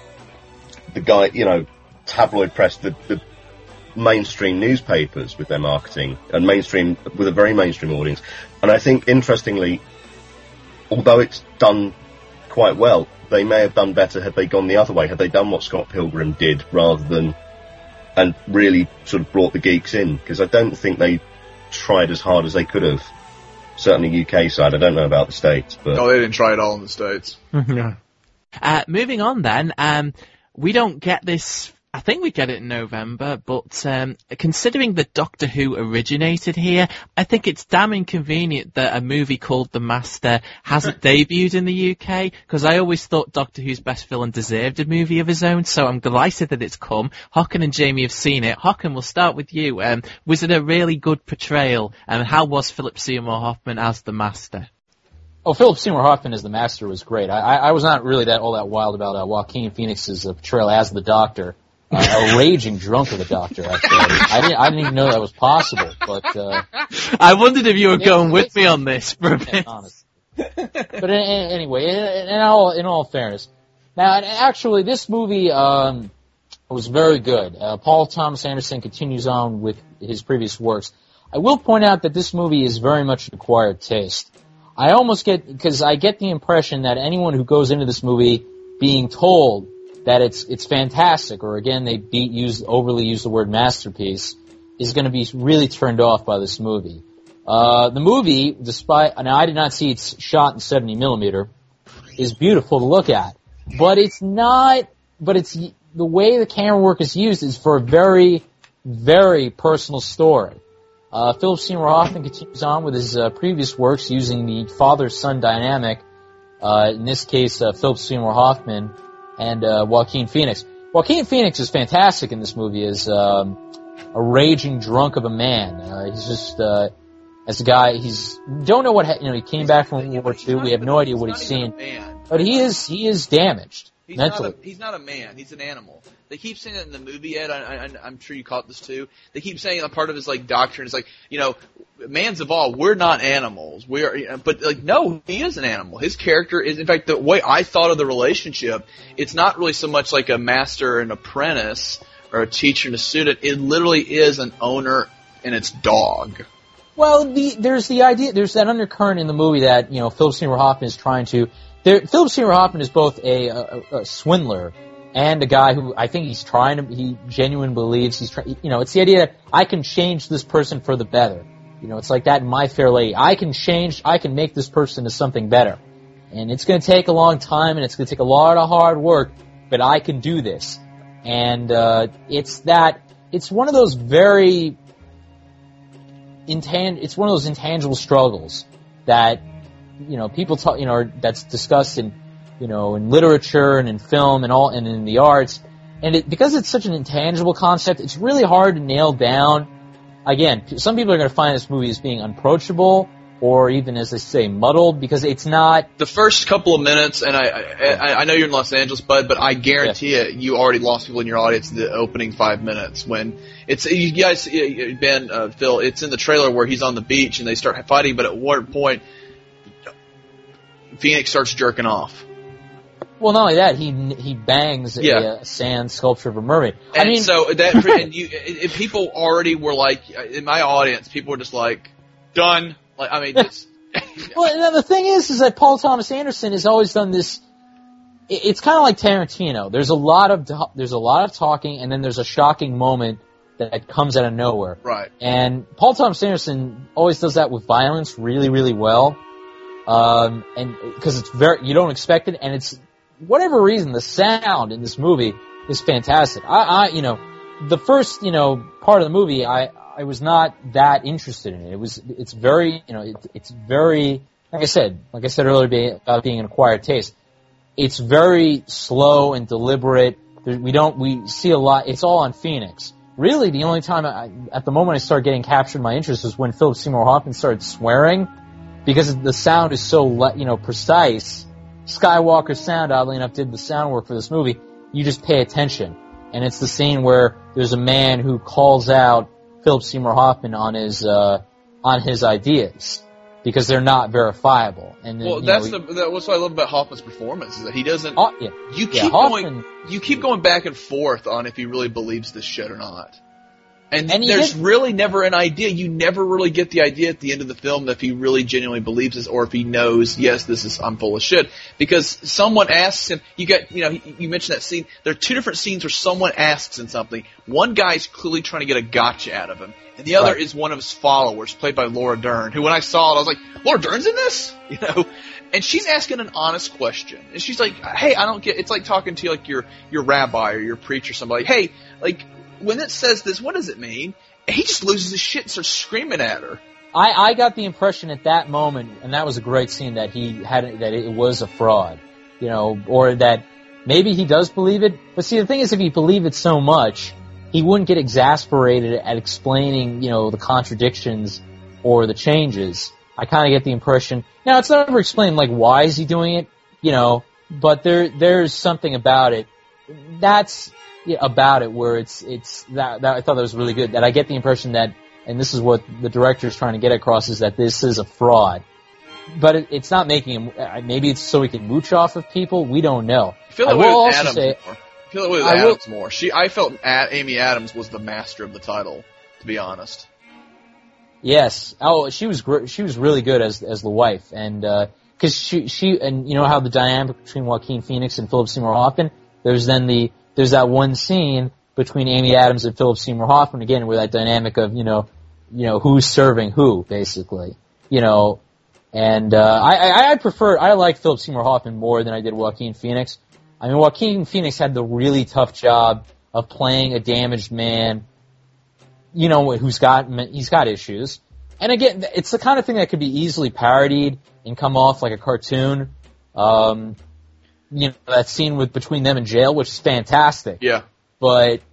the guy, you know, tabloid press, the, the mainstream newspapers with their marketing, and mainstream, with a very mainstream audience. And I think, interestingly, although it's done quite well, they may have done better had they gone the other way, had they done what Scott Pilgrim did, rather than, and really sort of brought the geeks in, because I don't think they tried as hard as they could have. Certainly U K side, I don't know about the States, but... No, they didn't try it all in the States. Yeah. Uh, moving on then, um, we don't get this, I think we get it in November, but um, considering that Doctor Who originated here, I think it's damn inconvenient that a movie called The Master hasn't debuted in the U K, because I always thought Doctor Who's best villain deserved a movie of his own, so I'm delighted that it's come. Hocken and Jamie have seen it. Hocken, we'll start with you. Um, was it a really good portrayal, and how was Philip Seymour Hoffman as The Master? Oh, Philip Seymour Hoffman as the Master was great. I, I, I was not really that all that wild about uh, Joaquin Phoenix's uh, portrayal as the Doctor. Uh, a raging drunk of a doctor, actually. I didn't, I didn't even know that was possible, but, uh... I wondered if you were going with me on this for a bit. Honest. But anyway, in, in all, in all fairness. Now, actually, this movie, um, was very good. Uh, Paul Thomas Anderson continues on with his previous works. I will point out that this movie is very much an acquired taste. I almost get, because I get the impression that anyone who goes into this movie being told that it's it's fantastic, or again they beat use overly use the word masterpiece, is going to be really turned off by this movie. Uh, the movie, despite and I did not see it's shot in seventy millimeter, is beautiful to look at, but it's not. But it's the way the camera work is used is for a very, very personal story. Uh, Philip Seymour Hoffman continues on with his uh, previous works using the father-son dynamic. Uh, in this case, uh, Philip Seymour Hoffman and uh, Joaquin Phoenix. Joaquin Phoenix is fantastic in this movie as um, a raging drunk of a man. Uh, he's just, uh, as a guy, he's, don't know what, ha- you know, he came back from World War Two, we have no idea what he's seen. But he is, he is damaged. He's mentally. not, a, he's not a man. He's an animal. They keep saying that in the movie, Ed. I, I, I'm sure you caught this too. They keep saying a part of his like doctrine is like, you know, man's evolved. We're not animals. We are, but like, no, he is an animal. His character is, in fact, the way I thought of the relationship, it's not really so much like a master and apprentice or a teacher and a student. It literally is an owner and its dog. Well, the, there's the idea, there's that undercurrent in the movie that, you know, Philip Seymour Hoffman is trying to. There, Philip Seymour Hoffman is both a, a, a swindler and a guy who I think he's trying to, he genuinely believes he's trying, you know, it's the idea that I can change this person for the better. You know, it's like that in My Fair Lady. I can change, I can make this person into something better. And it's going to take a long time and it's going to take a lot of hard work, but I can do this. And, uh, it's that, it's one of those very intang, it's one of those intangible struggles that, you know, people talk, you know, that's discussed in, you know, in literature and in film and all, and in the arts. And it, because it's such an intangible concept, it's really hard to nail down. Again, some people are going to find this movie as being unapproachable, or even, as they say, muddled, because it's not. The first couple of minutes, and I, I, I know you're in Los Angeles, bud, but I guarantee yeah. it, you already lost people in your audience in the opening five minutes when it's. You guys, Ben, uh, Phil, it's in the trailer where he's on the beach and they start fighting, but at one point, Phoenix starts jerking off. Well, not only that, he he bangs yeah. a, a sand sculpture of a mermaid. And I mean, so that and you, if people already were like, in my audience, people were just like, done. Like, I mean, it's. Well, and the thing is, is that Paul Thomas Anderson has always done this it, it's kind of like Tarantino. There's a lot of there's a lot of talking, and then there's a shocking moment that comes out of nowhere. Right. And Paul Thomas Anderson always does that with violence really, really well. Um, and because it's very, you don't expect it, and it's, whatever reason, the sound in this movie is fantastic. I, I, you know, the first, you know, part of the movie, I, I was not that interested in it. It was, it's very, you know, it, it's very, like I said, like I said earlier about being an acquired taste. It's very slow and deliberate. There, we don't, we see a lot, it's all on Phoenix. Really, the only time, I, at the moment I started getting captured my interest was when Philip Seymour Hoffman started swearing, because the sound is so, you know, precise. Skywalker's sound, oddly enough, did the sound work for this movie. You just pay attention. And it's the scene where there's a man who calls out Philip Seymour Hoffman on his, uh, on his ideas, because they're not verifiable. And then, well, you that's know, the that's what I love about Hoffman's performance, is that he doesn't. Oh, yeah. You keep Yeah, going. Hoffman- You keep going back and forth on if he really believes this shit or not. And, And he there's did- really never an idea. You never really get the idea at the end of the film that if he really genuinely believes this, or if he knows, yes, this is, I'm full of shit. Because someone asks him, you got, you know, he, you mentioned that scene. There are two different scenes where someone asks him something. One guy's clearly trying to get a gotcha out of him, and the other Right. is one of his followers, played by Laura Dern, who when I saw it, I was like, Laura Dern's in this? You know? And she's asking an honest question. And she's like, hey, I don't get, it's like talking to like your, your rabbi or your preacher or somebody. Hey, like, when it says this, what does it mean? And he just loses his shit and starts screaming at her. I, I got the impression at that moment, and that was a great scene, that he had, that it was a fraud. You know, or that maybe he does believe it. But see, the thing is, if he believed it so much, he wouldn't get exasperated at explaining, you know, the contradictions or the changes. I kind of get the impression. Now, it's never explained, like, why is he doing it, you know, but there, there's something about it. That's yeah, about it where it's, it's, that, that, I thought that was really good. That I get the impression that, and this is what the director's trying to get across, is that this is a fraud. But it, it's not making him, maybe it's so he can mooch off of people, we don't know. I feel I that way will with also Adams say, more. I feel that way with I will- Adams more. She, I felt Ad, Amy Adams was the master of the title, to be honest. yes. Oh, she was gr- she was really good as as the wife, and uh 'cause she she and you know how the dynamic between Joaquin Phoenix and Philip Seymour Hoffman. There's then the there's that one scene between Amy Adams and Philip Seymour Hoffman again, where that dynamic of you know you know who's serving who basically, you know, and uh, I I I prefer I like Philip Seymour Hoffman more than I did Joaquin Phoenix. I mean, Joaquin Phoenix had the really tough job of playing a damaged man, you know, who's got, he's got issues. And again, it's the kind of thing that could be easily parodied and come off like a cartoon. Um, you know, that scene with, between them in jail, which is fantastic. Yeah. But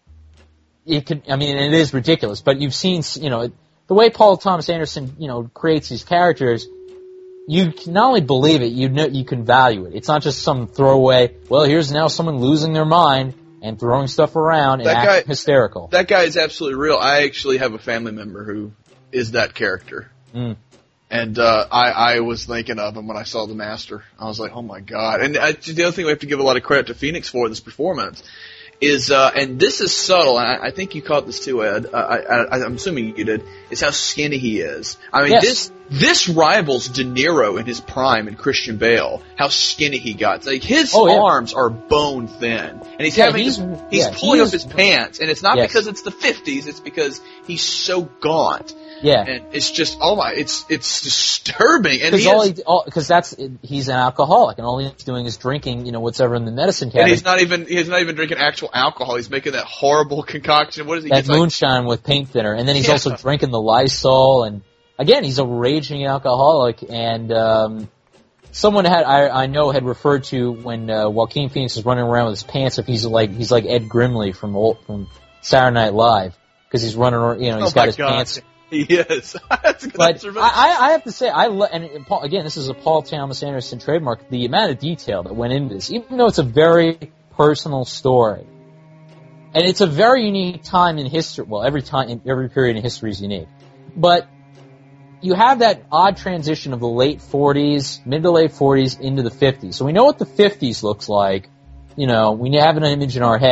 it could, I mean, it is ridiculous, but you've seen, you know, the way Paul Thomas Anderson, you know, creates these characters, you can not only believe it, you know, you can value it. It's not just some throwaway, well, here's now someone losing their mind and throwing stuff around and That acting guy- hysterical. That guy is absolutely real. I actually have a family member who is that character. Mm. And uh, I, I was thinking of him when I saw The Master. I was like, oh my god. And I, the other thing we have to give a lot of credit to Phoenix for in this performance is, uh, and this is subtle, and I, I think you caught this too, Ed. Uh, I, I, I'm assuming you did. Is how skinny he is. I mean, Yes. this this rivals De Niro in his prime and Christian Bale. How skinny he got. Like his Oh, yeah. arms are bone thin, and he's Yeah, having he's- he's yeah, pulling he up is- his pants, and it's not Yes. because it's the fifties. It's because he's so gaunt. Yeah. And it's just, oh my, it's it's disturbing. And Because he all is, he, all, cause that's, he's an alcoholic, and all he's doing is drinking, you know, whatever in the medicine and cabinet. he's not even he's not even drinking actual alcohol. He's making that horrible concoction. What is he? that Gets like, moonshine with paint thinner, and then he's Yeah. also drinking the Lysol, and again, he's a raging alcoholic, and, um, someone had, I, I know had referred to when, uh, Joaquin Phoenix is running around with his pants up, he's like, he's like Ed Grimley from old, from Saturday Night Live, cause he's running around, you know, he's oh got my his God. pants. He is. That's a good But observation. I, I I have to say, I lo- and it- Paul, again, this is a Paul Thomas Anderson trademark. The amount of detail that went into this, even though it's a very personal story, and it's a very unique time in history. Well, every time, every period in history is unique, but you have that odd transition of the late forties, mid to late forties into the fifties. So we know what the fifties looks like. You know, we have an image in our head.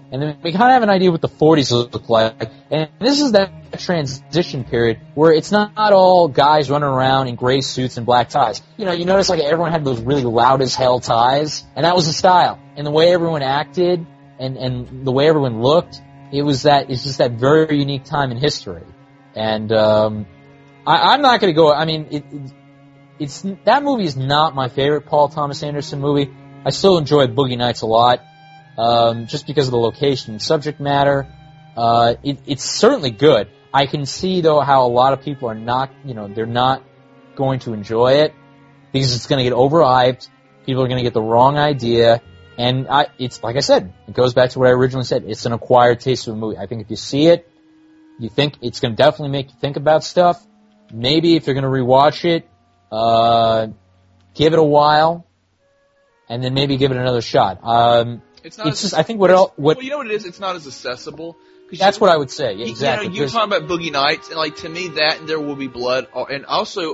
And then we kind of have an idea what the forties look like. And this is that transition period where it's not all guys running around in gray suits and black ties. You know, you notice like everyone had those really loud as hell ties, and that was the style. And the way everyone acted and, and the way everyone looked, it was that, it's just that very unique time in history. And, um, I, I'm not gonna go, I mean, it, it, it's, that movie is not my favorite Paul Thomas Anderson movie. I still enjoy Boogie Nights a lot. Um, just because of the location and subject matter. Uh, it, it's certainly good. I can see, though, how a lot of people are not, you know, they're not going to enjoy it because it's going to get overhyped. People are going to get the wrong idea. And I, it's, like I said, it goes back to what I originally said. It's an acquired taste of a movie. I think if you see it, you think it's going to definitely make you think about stuff. Maybe if you're going to rewatch it, uh, give it a while, and then maybe give it another shot. Um, It's not. It's as, just. I think what else. What well, you know what it is? It's not as accessible. That's you, what I would say. Yeah, exactly. You know, you talk about Boogie Nights, and like to me, that and There Will Be Blood, and also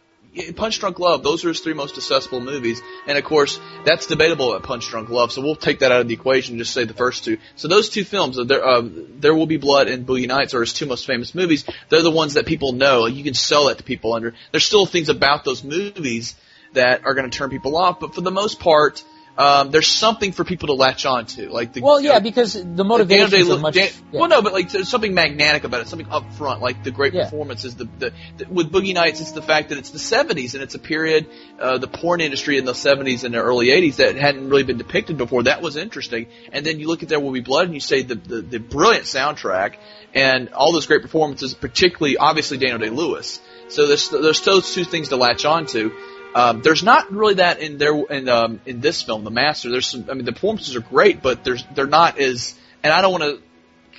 Punch Drunk Love. Those are his three most accessible movies, and of course, that's debatable at Punch Drunk Love. So we'll take that out of the equation and just say the first two. So those two films, there, uh, There Will Be Blood and Boogie Nights, are his two most famous movies. They're the ones that people know. Like, you can sell that to people under. There's still things about those movies that are going to turn people off, but for the most part. Um, there's something for people to latch on to, like the. Well, yeah, you know, because the motivations the are much. Dan, yeah. Well, no, but like there's something magnetic about it, something up front, like the great yeah. performances. The, the, the with Boogie Nights, it's the fact that it's the seventies and it's a period, uh, the porn industry in the seventies and the early eighties that hadn't really been depicted before. That was interesting. And then you look at There Will Be Blood and you say the the, the brilliant soundtrack and all those great performances, particularly obviously Daniel Day-Lewis. So there's there's those two things to latch on to. Um, there's not really that in there in um, in this film, The Master. There's some. I mean, the performances are great, but there's they're not as. And I don't want to.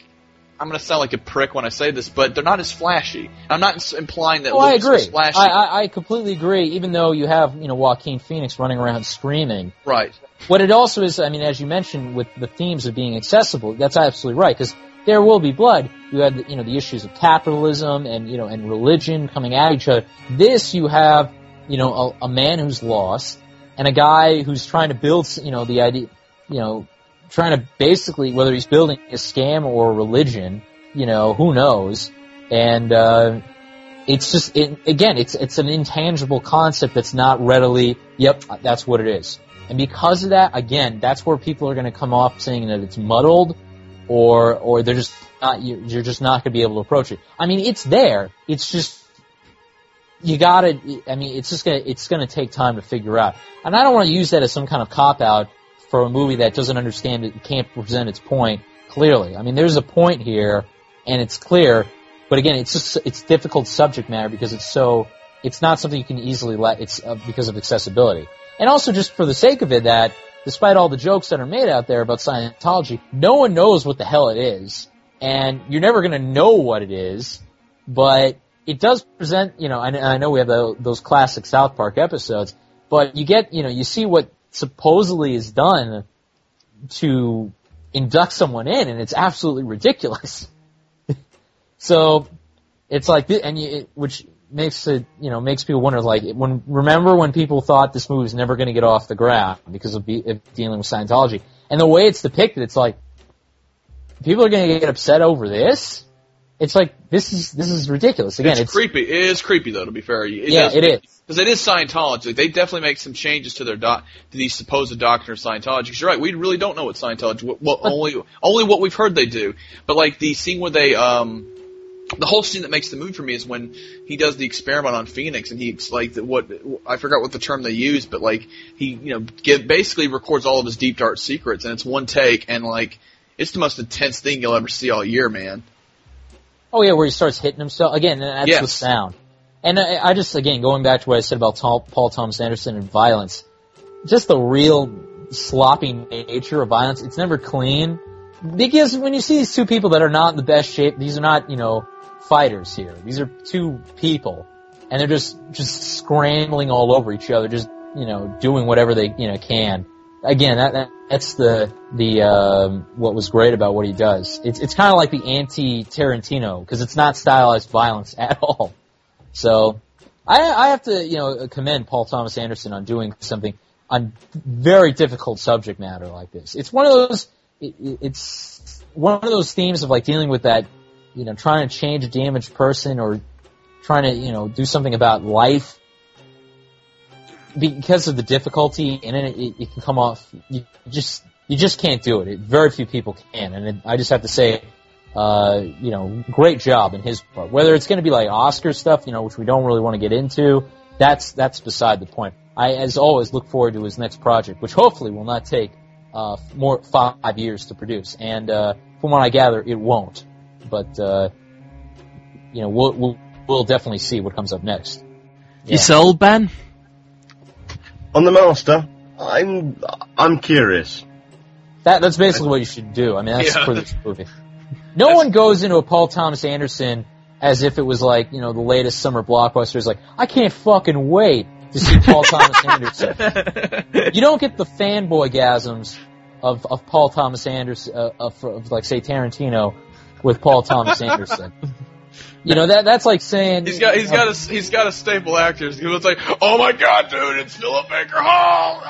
I'm going to sound like a prick when I say this, but they're not as flashy. I'm not implying that. Oh, I agree. Is flashy. I, I I completely agree. Even though you have you know Joaquin Phoenix running around screaming, right? What it also is, I mean, as you mentioned, with the themes of being accessible, that's absolutely right. Because There Will Be Blood, you had the, you know the issues of capitalism and you know and religion coming at each other. This you have. You know, a, a man who's lost, and a guy who's trying to build, you know, the idea, you know, trying to basically, whether he's building a scam or a religion, you know, who knows? And, uh, it's just, it, again, it's, it's an intangible concept that's not readily, yep, that's what it is. And because of that, again, that's where people are going to come off saying that it's muddled, or, or they're just not, you're just not going to be able to approach it. I mean, it's there, it's just, you gotta, I mean, it's just gonna, it's gonna take time to figure out. And I don't want to use that as some kind of cop-out for a movie that doesn't understand it, can't present its point clearly. I mean, there's a point here, and it's clear, but again, it's just, it's difficult subject matter because it's so, it's not something you can easily let, it's uh, because of accessibility. And also just for the sake of it that, despite all the jokes that are made out there about Scientology, no one knows what the hell it is, and you're never gonna know what it is, but it does present, you know, and I know we have the, those classic South Park episodes, but you get, you know, you see what supposedly is done to induct someone in, and it's absolutely ridiculous. So, it's like, and you, it, which makes it, you know, makes people wonder, like, when, remember when people thought this movie was never going to get off the ground because of, be, of dealing with Scientology, and the way it's depicted, it's like, people are going to get upset over this? It's like, this is, this is ridiculous. Again, it's, it's creepy. It is creepy, though, to be fair. It yeah, does, it is. Because it is Scientology. Like, they definitely make some changes to their doc, to these supposed doctrine of Scientology. Because you're right, we really don't know what Scientology, what, what only, only what we've heard they do. But like, the scene where they, um, the whole scene that makes the movie for me is when he does the experiment on Phoenix, and he, like, what, I forgot what the term they use, but like, he, you know, give, basically records all of his deep, dark secrets, and it's one take, and like, it's the most intense thing you'll ever see all year, man. Oh yeah, where he starts hitting himself again. And that's yes. the sound. And I, I just again going back to what I said about Paul, Paul Thomas Anderson and violence, just the real sloppy nature of violence. It's never clean because when you see these two people that are not in the best shape, these are not you know fighters here. These are two people, and they're just just scrambling all over each other, just you know doing whatever they you know can. Again, that, that that's the the um, what was great about what he does. It's it's kind of like the anti-Tarantino because it's not stylized violence at all. So I I have to you know commend Paul Thomas Anderson on doing something on very difficult subject matter like this. It's one of those it, it's one of those themes of like dealing with that, you know, trying to change a damaged person or trying to, you know, do something about life. Because of the difficulty in it, it, it can come off, you just, you just can't do it. it very few people can, and it, I just have to say, uh, you know, great job in his part. Whether it's going to be like Oscar stuff, you know, which we don't really want to get into, that's, that's beside the point. I, as always, look forward to his next project, which hopefully will not take, uh, more, five years to produce. And, uh, from what I gather, it won't. But, uh, you know, we'll, we'll, we'll definitely see what comes up next. Yeah. You sold, Ben? On the Master, I'm, I'm curious. That, that's basically what you should do. I mean, that's Yeah. for this movie. No one goes into a Paul Thomas Anderson as if it was like, you know, the latest summer blockbuster. It's like, I can't fucking wait to see Paul Thomas Anderson. You don't get the fanboy-gasms of, of Paul Thomas Anderson, uh, of, of, like, say, Tarantino with Paul Thomas Anderson. You know, that that's like saying... He's got he's got a he's got a staple actors. It's like, oh my god, dude, it's Philip Baker Hall.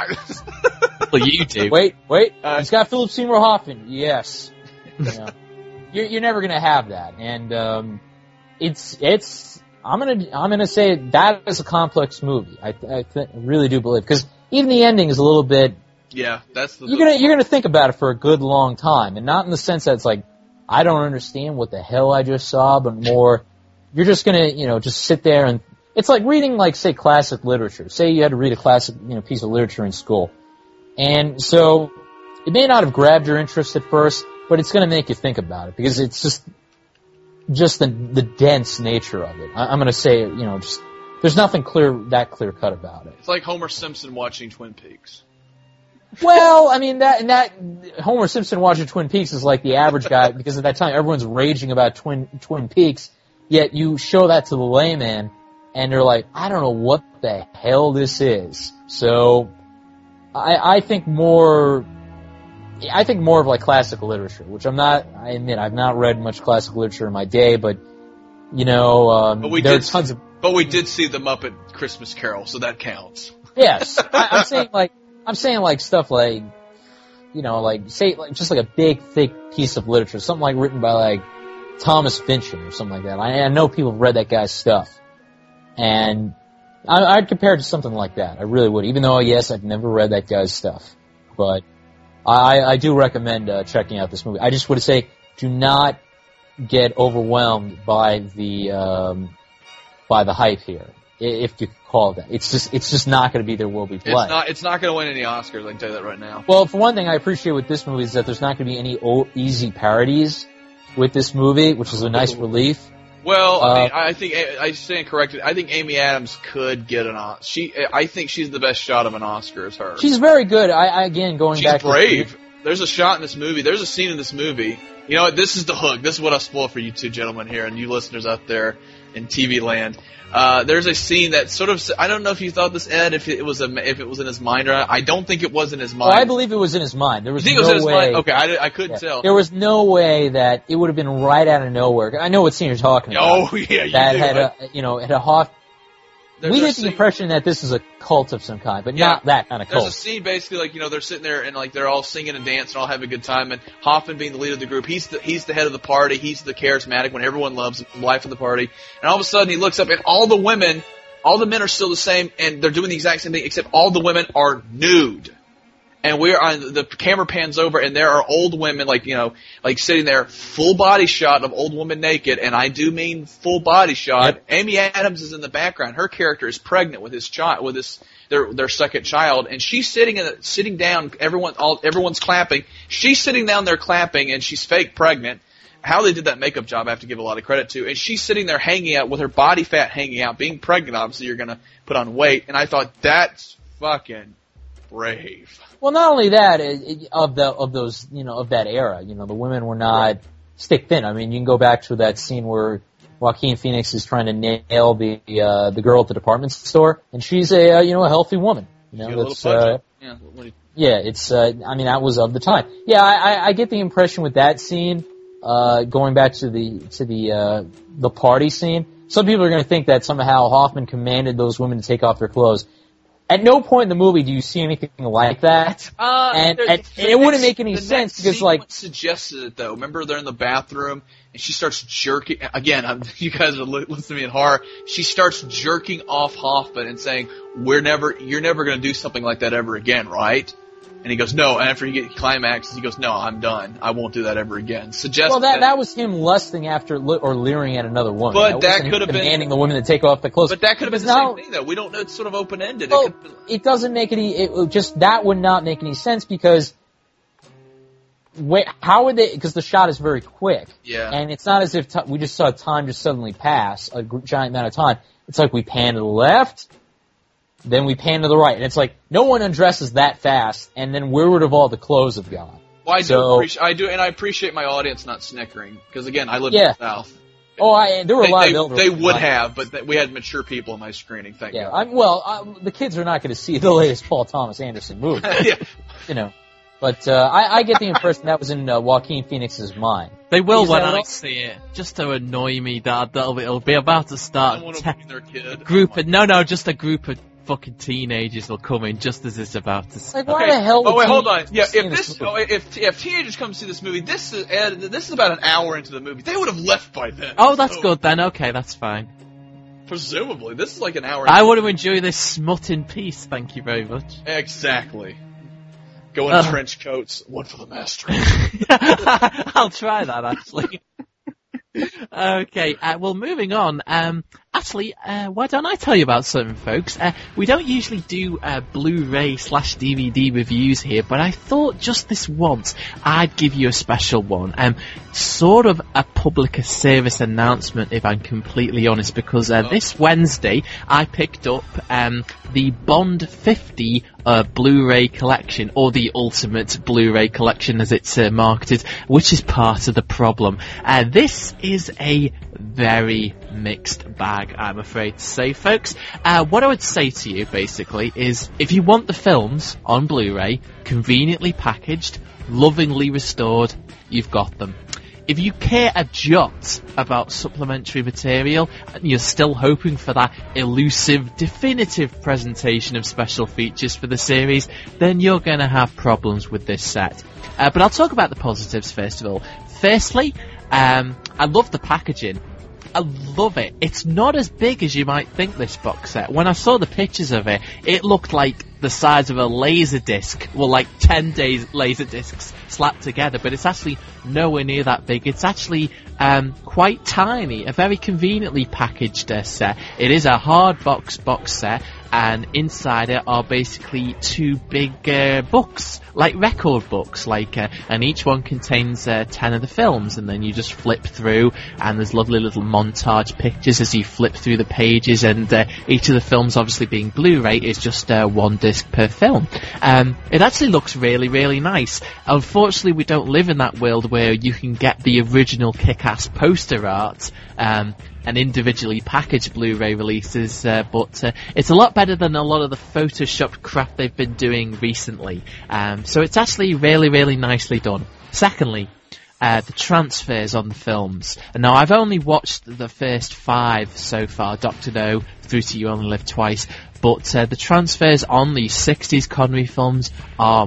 Ah. Well, you do. Wait, wait. Uh, He's got Philip Seymour Hoffman. Yes. You know, you're, you're never going to have that. And um, it's it's. I'm gonna I'm gonna say that is a complex movie. I I th- really do believe, because even the ending is a little bit. Yeah, that's the. You're gonna you're gonna think about it for a good long time, and not in the sense that it's like, I don't understand what the hell I just saw, but more, you're just gonna, you know, just sit there and, it's like reading, like, say, classic literature. Say you had to read a classic, you know, piece of literature in school. And so, it may not have grabbed your interest at first, but it's gonna make you think about it, because it's just, just the, the dense nature of it. I, I'm gonna say, you know, just, there's nothing clear, that clear cut about it. It's like Homer Simpson watching Twin Peaks. Well, I mean, that, and that, Homer Simpson watching Twin Peaks is like the average guy, because at that time everyone's raging about Twin, Twin Peaks, yet you show that to the layman, and they're like, I don't know what the hell this is. So, I, I think more, I think more of like classical literature, which I'm not, I admit, I've not read much classical literature in my day, but, you know, um, But we there are did tons of, But we did see the Muppet Christmas Carol, so that counts. yes, I, I'm saying like, I'm saying like stuff like, you know, like, say, like, just like a big, thick piece of literature, something like written by like Thomas Pynchon or something like that. I, I know people have read that guy's stuff. And I, I'd compare it to something like that. I really would. Even though, yes, I've never read that guy's stuff. But I, I do recommend uh, checking out this movie. I just would say, do not get overwhelmed by the, um, by the hype here, if you could call it that. It's just, it's just not going to be There Will Be Blood. It's not, it's not going to win any Oscars, I can tell you that right now. Well, for one thing, I appreciate with this movie is that there's not going to be any o- easy parodies with this movie, which is a nice relief. Well, I Uh, mean, I think, I stand corrected, I think Amy Adams could get an Oscar. She, I think she's the best shot of an Oscar as her. She's very good. I, I again, going She's back brave. to... There's a shot in this movie, there's a scene in this movie. You know what, this is the hook. This is what I spoil for you two gentlemen here and you listeners out there in T V land. Uh, there's a scene that sort of, I don't know if you thought this, Ed, if it was a, if it was in his mind or not. I don't think it was in his mind. Well, I believe it was in his mind. There was you think no it was in his way. mind? Okay, I, I couldn't Yeah. tell. There was no way that it would have been right out of nowhere. I know what scene you're talking about. Oh, yeah, you that do. had a, you know, had a Hoff. There's We a get the scene- impression that this is a cult of some kind, but Yeah. not that kind of There's cult. a scene basically like, you know, they're sitting there and like they're all singing and dancing and all having a good time and Hoffman being the leader of the group, he's the, he's the head of the party, he's the charismatic one everyone loves, life of the party. And all of a sudden he looks up and all the women, all the men are still the same and they're doing the exact same thing except all the women are nude. And we're on, the camera pans over and there are old women like, you know, like sitting there, full body shot of old woman naked, and I do mean full body shot. Yep. Amy Adams is in the background. Her character is pregnant with his child, with his, their, their second child, and she's sitting in a, sitting down, everyone, all, everyone's clapping. She's sitting down there clapping and she's fake pregnant. How they did that makeup job I have to give a lot of credit to. And she's sitting there hanging out with her body fat hanging out, being pregnant, obviously you're gonna put on weight, and I thought, that's fucking brave. Well, not only that, it, it, of the of those, you know, of that era, you know, the women were not stick thin. I mean, you can go back to that scene where Joaquin Phoenix is trying to nail the uh, the girl at the department store, and she's a uh, you know a healthy woman. You know, Get a little that's uh, pudgy. Yeah, what do you- yeah, it's uh, I mean that was of the time. Yeah, I, I, I get the impression with that scene, uh, going back to the to the uh, the party scene. Some people are going to think that somehow Hoffman commanded those women to take off their clothes. At no point in the movie do you see anything like that. Uh, and, the- and the it wouldn't next- make any the sense next because, like, sequence suggested it though. Remember, they're in the bathroom and she starts jerking. Again, I'm, you guys are li- listening to me in horror. She starts jerking off Hoffman and saying, "We're never, you're never going to do something like that ever again, right?" And he goes, "No." And after he get climaxes, he goes, "No, I'm done. I won't do that ever again." Suggest well, that that was him lusting after li- or leering at another woman. But that wasn't him could have been- demanding the women to take off the clothes. But that could have been the Because now- same thing, though. We don't know. It's sort of open ended. Well, it could, it doesn't make any. It would just that would not make any sense because. Wait, how would they? Because the shot is very quick, yeah. and it's not as if t- we just saw time just suddenly pass a gr- giant amount of time. It's like we pan to the left, then we pan to the right, and it's like no one undresses that fast, and then where would have all the clothes have gone? Well, I do So- appreciate, I do, and I appreciate my audience not snickering because again, I live Yeah. in the South. Oh, I there were They, a lot they, of elderly. they would people. have, but th- we had mature people in my screening. Thank Yeah, God. I'm well. I, the kids are not going to see the latest Paul Thomas Anderson movie, yeah. you know. But uh, I, I get the impression that was in uh, Joaquin Phoenix's mind. They will Is when that I all? see it, just to annoy me. That that'll it'll be about to I start. want to Te- be their kid. group Oh my- of no, no, just a group of fucking teenagers will come in just as it's about to start. Like, why the hell? Oh would wait, hold on. teenagers Yeah, see if this, movie? oh, if if teenagers come to see this movie, this is uh, this is about an hour into the movie. They would have left by then. Oh, that's So, good then. Okay, that's fine. Presumably, this is like an hour. I want to enjoy this smut in peace. Thank you very much. Exactly. Go in Uh. trench coats. One for the master. I'll try that actually. Okay, uh, well, moving on. Um, actually, uh, why don't I tell you about something, folks? Uh, we don't usually do uh, Blu-ray slash D V D reviews here, but I thought just this once I'd give you a special one. Um, sort of a public service announcement, if I'm completely honest, because uh, this Wednesday I picked up um, the Bond fifty uh, Blu-ray collection, or the Ultimate Blu-ray collection as it's uh, marketed, which is part of the problem. Uh, this is a very mixed bag, I'm afraid to say, folks. Uh, what I would say to you, basically, is if you want the films on Blu-ray, conveniently packaged, lovingly restored, you've got them. If you care a jot about supplementary material, and you're still hoping for that elusive, definitive presentation of special features for the series, then you're going to have problems with this set. Uh, but I'll talk about the positives first of all. Firstly, um, I love the packaging. I love it. It's not as big as you might think, this box set. When I saw the pictures of it, it looked like the size of a laser disc. Well, like ten days laser discs slapped together, but it's actually nowhere near that big. It's actually um, quite tiny, a very conveniently packaged uh, set. It is a hard box box set, and inside it are basically two big uh, books, like record books, like, uh, and each one contains uh, ten of the films, and then you just flip through, and there's lovely little montage pictures as you flip through the pages, and uh, each of the films, obviously being Blu-ray, is just uh, one disc per film. Um, it actually looks really, really nice. Unfortunately, we don't live in that world where you can get the original kick-ass poster art, um, and individually packaged Blu-ray releases, uh, but uh, it's a lot better than a lot of the Photoshop crap they've been doing recently. Um, so it's actually really, really nicely done. Secondly, uh, the transfers on the films. And now, I've only watched the first five so far, Doctor No, through to You Only Live Twice, but uh, the transfers on these sixties Connery films are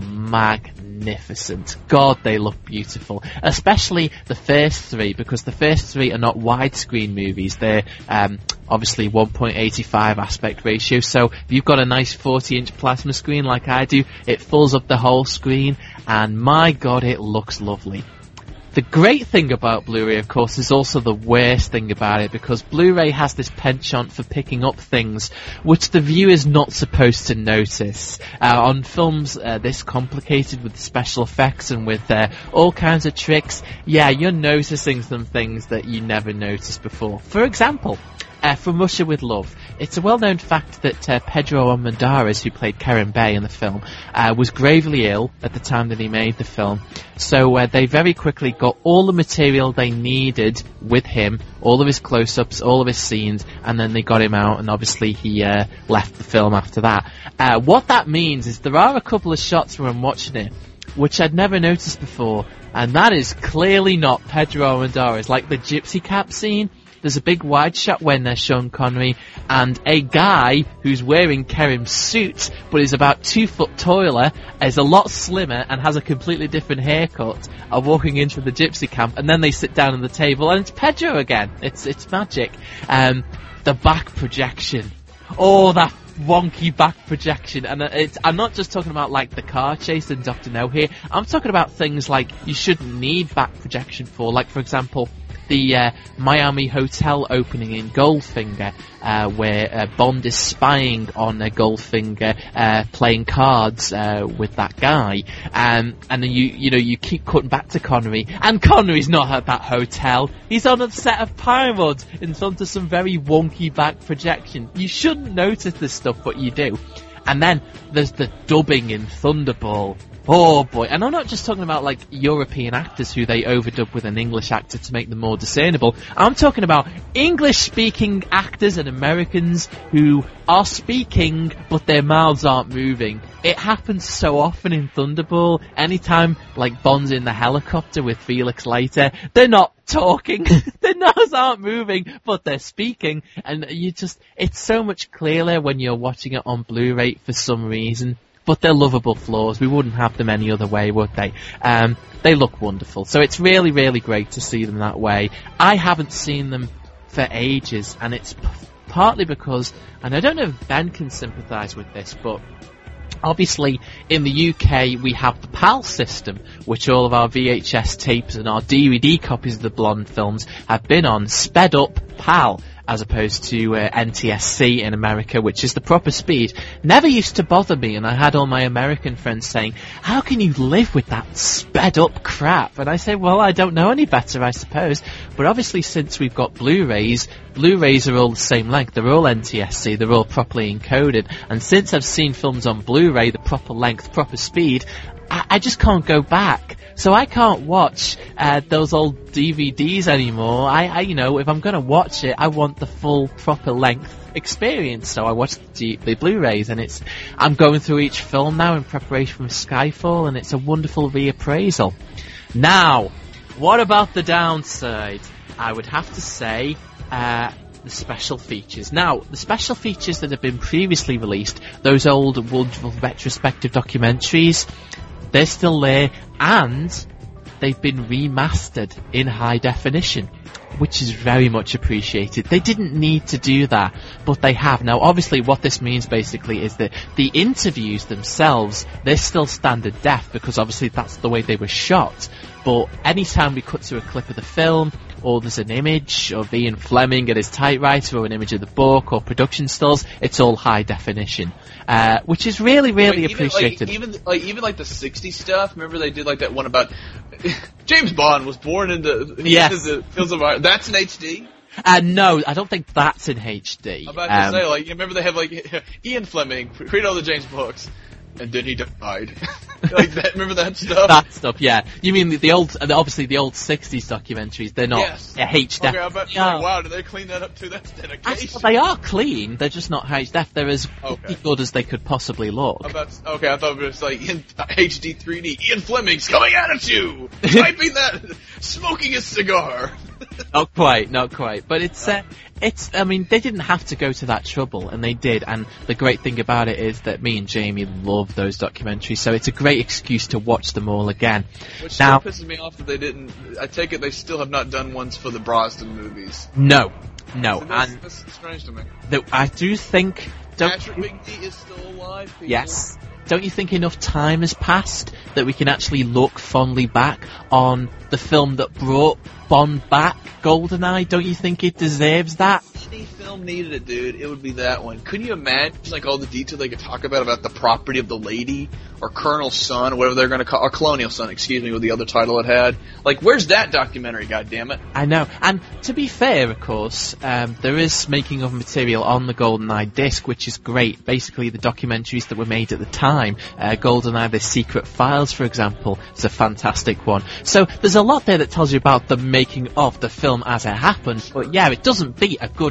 magnificent. God, they look beautiful. Especially the first three, because the first three are not widescreen movies. They're um, obviously one point eight five aspect ratio, so if you've got a nice forty inch plasma screen like I do, it fills up the whole screen, and my God, it looks lovely. The great thing about Blu-ray, of course, is also the worst thing about it, because Blu-ray has this penchant for picking up things which the viewer is not supposed to notice. Uh, on films uh, this complicated with special effects and with uh, all kinds of tricks, yeah, you're noticing some things that you never noticed before. For example, Uh, from Russia with Love. It's a well-known fact that uh, Pedro Armendáriz, who played Karen Bay in the film, uh, was gravely ill at the time that he made the film. So uh, they very quickly got all the material they needed with him, all of his close-ups, all of his scenes, and then they got him out, and obviously he uh, left the film after that. Uh, what that means is there are a couple of shots where I'm watching it which I'd never noticed before, and that is clearly not Pedro Armendáriz. Like the gypsy cap scene, there's a big wide shot when there's Sean Connery and a guy who's wearing Kerim's suit, but is about two foot taller, is a lot slimmer, and has a completely different haircut, are walking into the gypsy camp, and then they sit down at the table, and it's Pedro again. It's it's magic. Um, the back projection. Oh, that wonky back projection. And it's, I'm not just talking about like the car chase and Doctor No here. I'm talking about things like you shouldn't need back projection for. Like, for example, the uh, Miami Hotel opening in Goldfinger, uh, where uh, Bond is spying on uh, Goldfinger, uh, playing cards uh, with that guy, um, and then you you know you keep cutting back to Connery, and Connery's not at that hotel. He's on a set of Pinewood in front of some very wonky back projection. You shouldn't notice this stuff, but you do. And then there's the dubbing in Thunderball. Oh boy, and I'm not just talking about like European actors who they overdub with an English actor to make them more discernible. I'm talking about English-speaking actors and Americans who are speaking, but their mouths aren't moving. It happens so often in Thunderball. Anytime like Bond's in the helicopter with Felix Leiter, they're not talking. Their nose aren't moving, but they're speaking, and you just, it's so much clearer when you're watching it on Blu-ray for some reason. But they're lovable flaws. We wouldn't have them any other way, would they? Um, they look wonderful. So it's really, really great to see them that way. I haven't seen them for ages, and it's p- partly because, and I don't know if Ben can sympathise with this, but obviously in the U K we have the PAL system, which all of our V H S tapes and our D V D copies of the Blonde films have been on, sped up PAL, as opposed to uh, N T S C in America, which is the proper speed. Never used to bother me, and I had all my American friends saying, how can you live with that sped up crap? And I say, well, I don't know any better, I suppose. But obviously since we've got Blu-rays, Blu-rays are all the same length, they're all N T S C, they're all properly encoded, and since I've seen films on Blu-ray, the proper length, proper speed, I, I just can't go back. So I can't watch uh, those old D V Ds anymore. I, I, you know, if I'm going to watch it, I want the full, proper length experience. So I watch the, the Blu-rays, and it's, I'm going through each film now in preparation for Skyfall, and it's a wonderful reappraisal. Now, what about the downside? I would have to say, uh, the special features. Now, the special features that have been previously released, those old wonderful retrospective documentaries, they're still there, and they've been remastered in high definition, which is very much appreciated. They didn't need to do that, but they have. Now, obviously, what this means basically is that the interviews themselves, they're still standard def, because obviously that's the way they were shot. But anytime we cut to a clip of the film, or there's an image of Ian Fleming at his typewriter, or an image of the book, or production stills, it's all high definition, uh, which is really, really Wait, even, appreciated. Like, even like even like the sixties stuff. Remember they did like that one about James Bond was born into, yes. into the Hills of Iron. That's in H D. Uh, no, I don't think that's in H D. I'm about um, to say, like, you remember they have like Ian Fleming created all the James books, and then he died. Like that. Remember that stuff? That stuff, yeah. You mean the, the old, obviously the old sixties documentaries? They're not yes. uh, H D. Okay, I'm about to say, wow, did they clean that up too? That's dedication. Actually, they are clean. They're just not H D. They're as okay. good as they could possibly look. I'm about to, okay, I thought it was like in H D three D. Ian Fleming's coming out at you, typing that, smoking a cigar. Not quite, not quite. But it's, uh, it's. I mean, they didn't have to go to that trouble, and they did. And the great thing about it is that me and Jamie love those documentaries, so it's a great excuse to watch them all again. Which now, still pisses me off that they didn't. I take it they still have not done ones for the Brosnan movies. No, no, So that's, and that's strange to me. the, I do think. Don't Patrick you, Bigby is still alive. People. yes. Don't you think enough time has passed that we can actually look fondly back on the film that brought Bond back, GoldenEye? Don't you think it deserves that? Any film needed it, dude, it would be that one. Couldn't you imagine, like, all the detail they could talk about, about the property of the lady, or Colonel Sun, or whatever they're going to call, or Colonial Sun, excuse me, with the other title it had. Like, where's that documentary, goddammit? I know. And to be fair, of course, um, there is making of material on the GoldenEye disc, which is great. Basically, the documentaries that were made at the time, uh, GoldenEye, The Secret Files, for example, is a fantastic one. So there's a lot there that tells you about the making of the film as it happened. But yeah, it doesn't beat a good old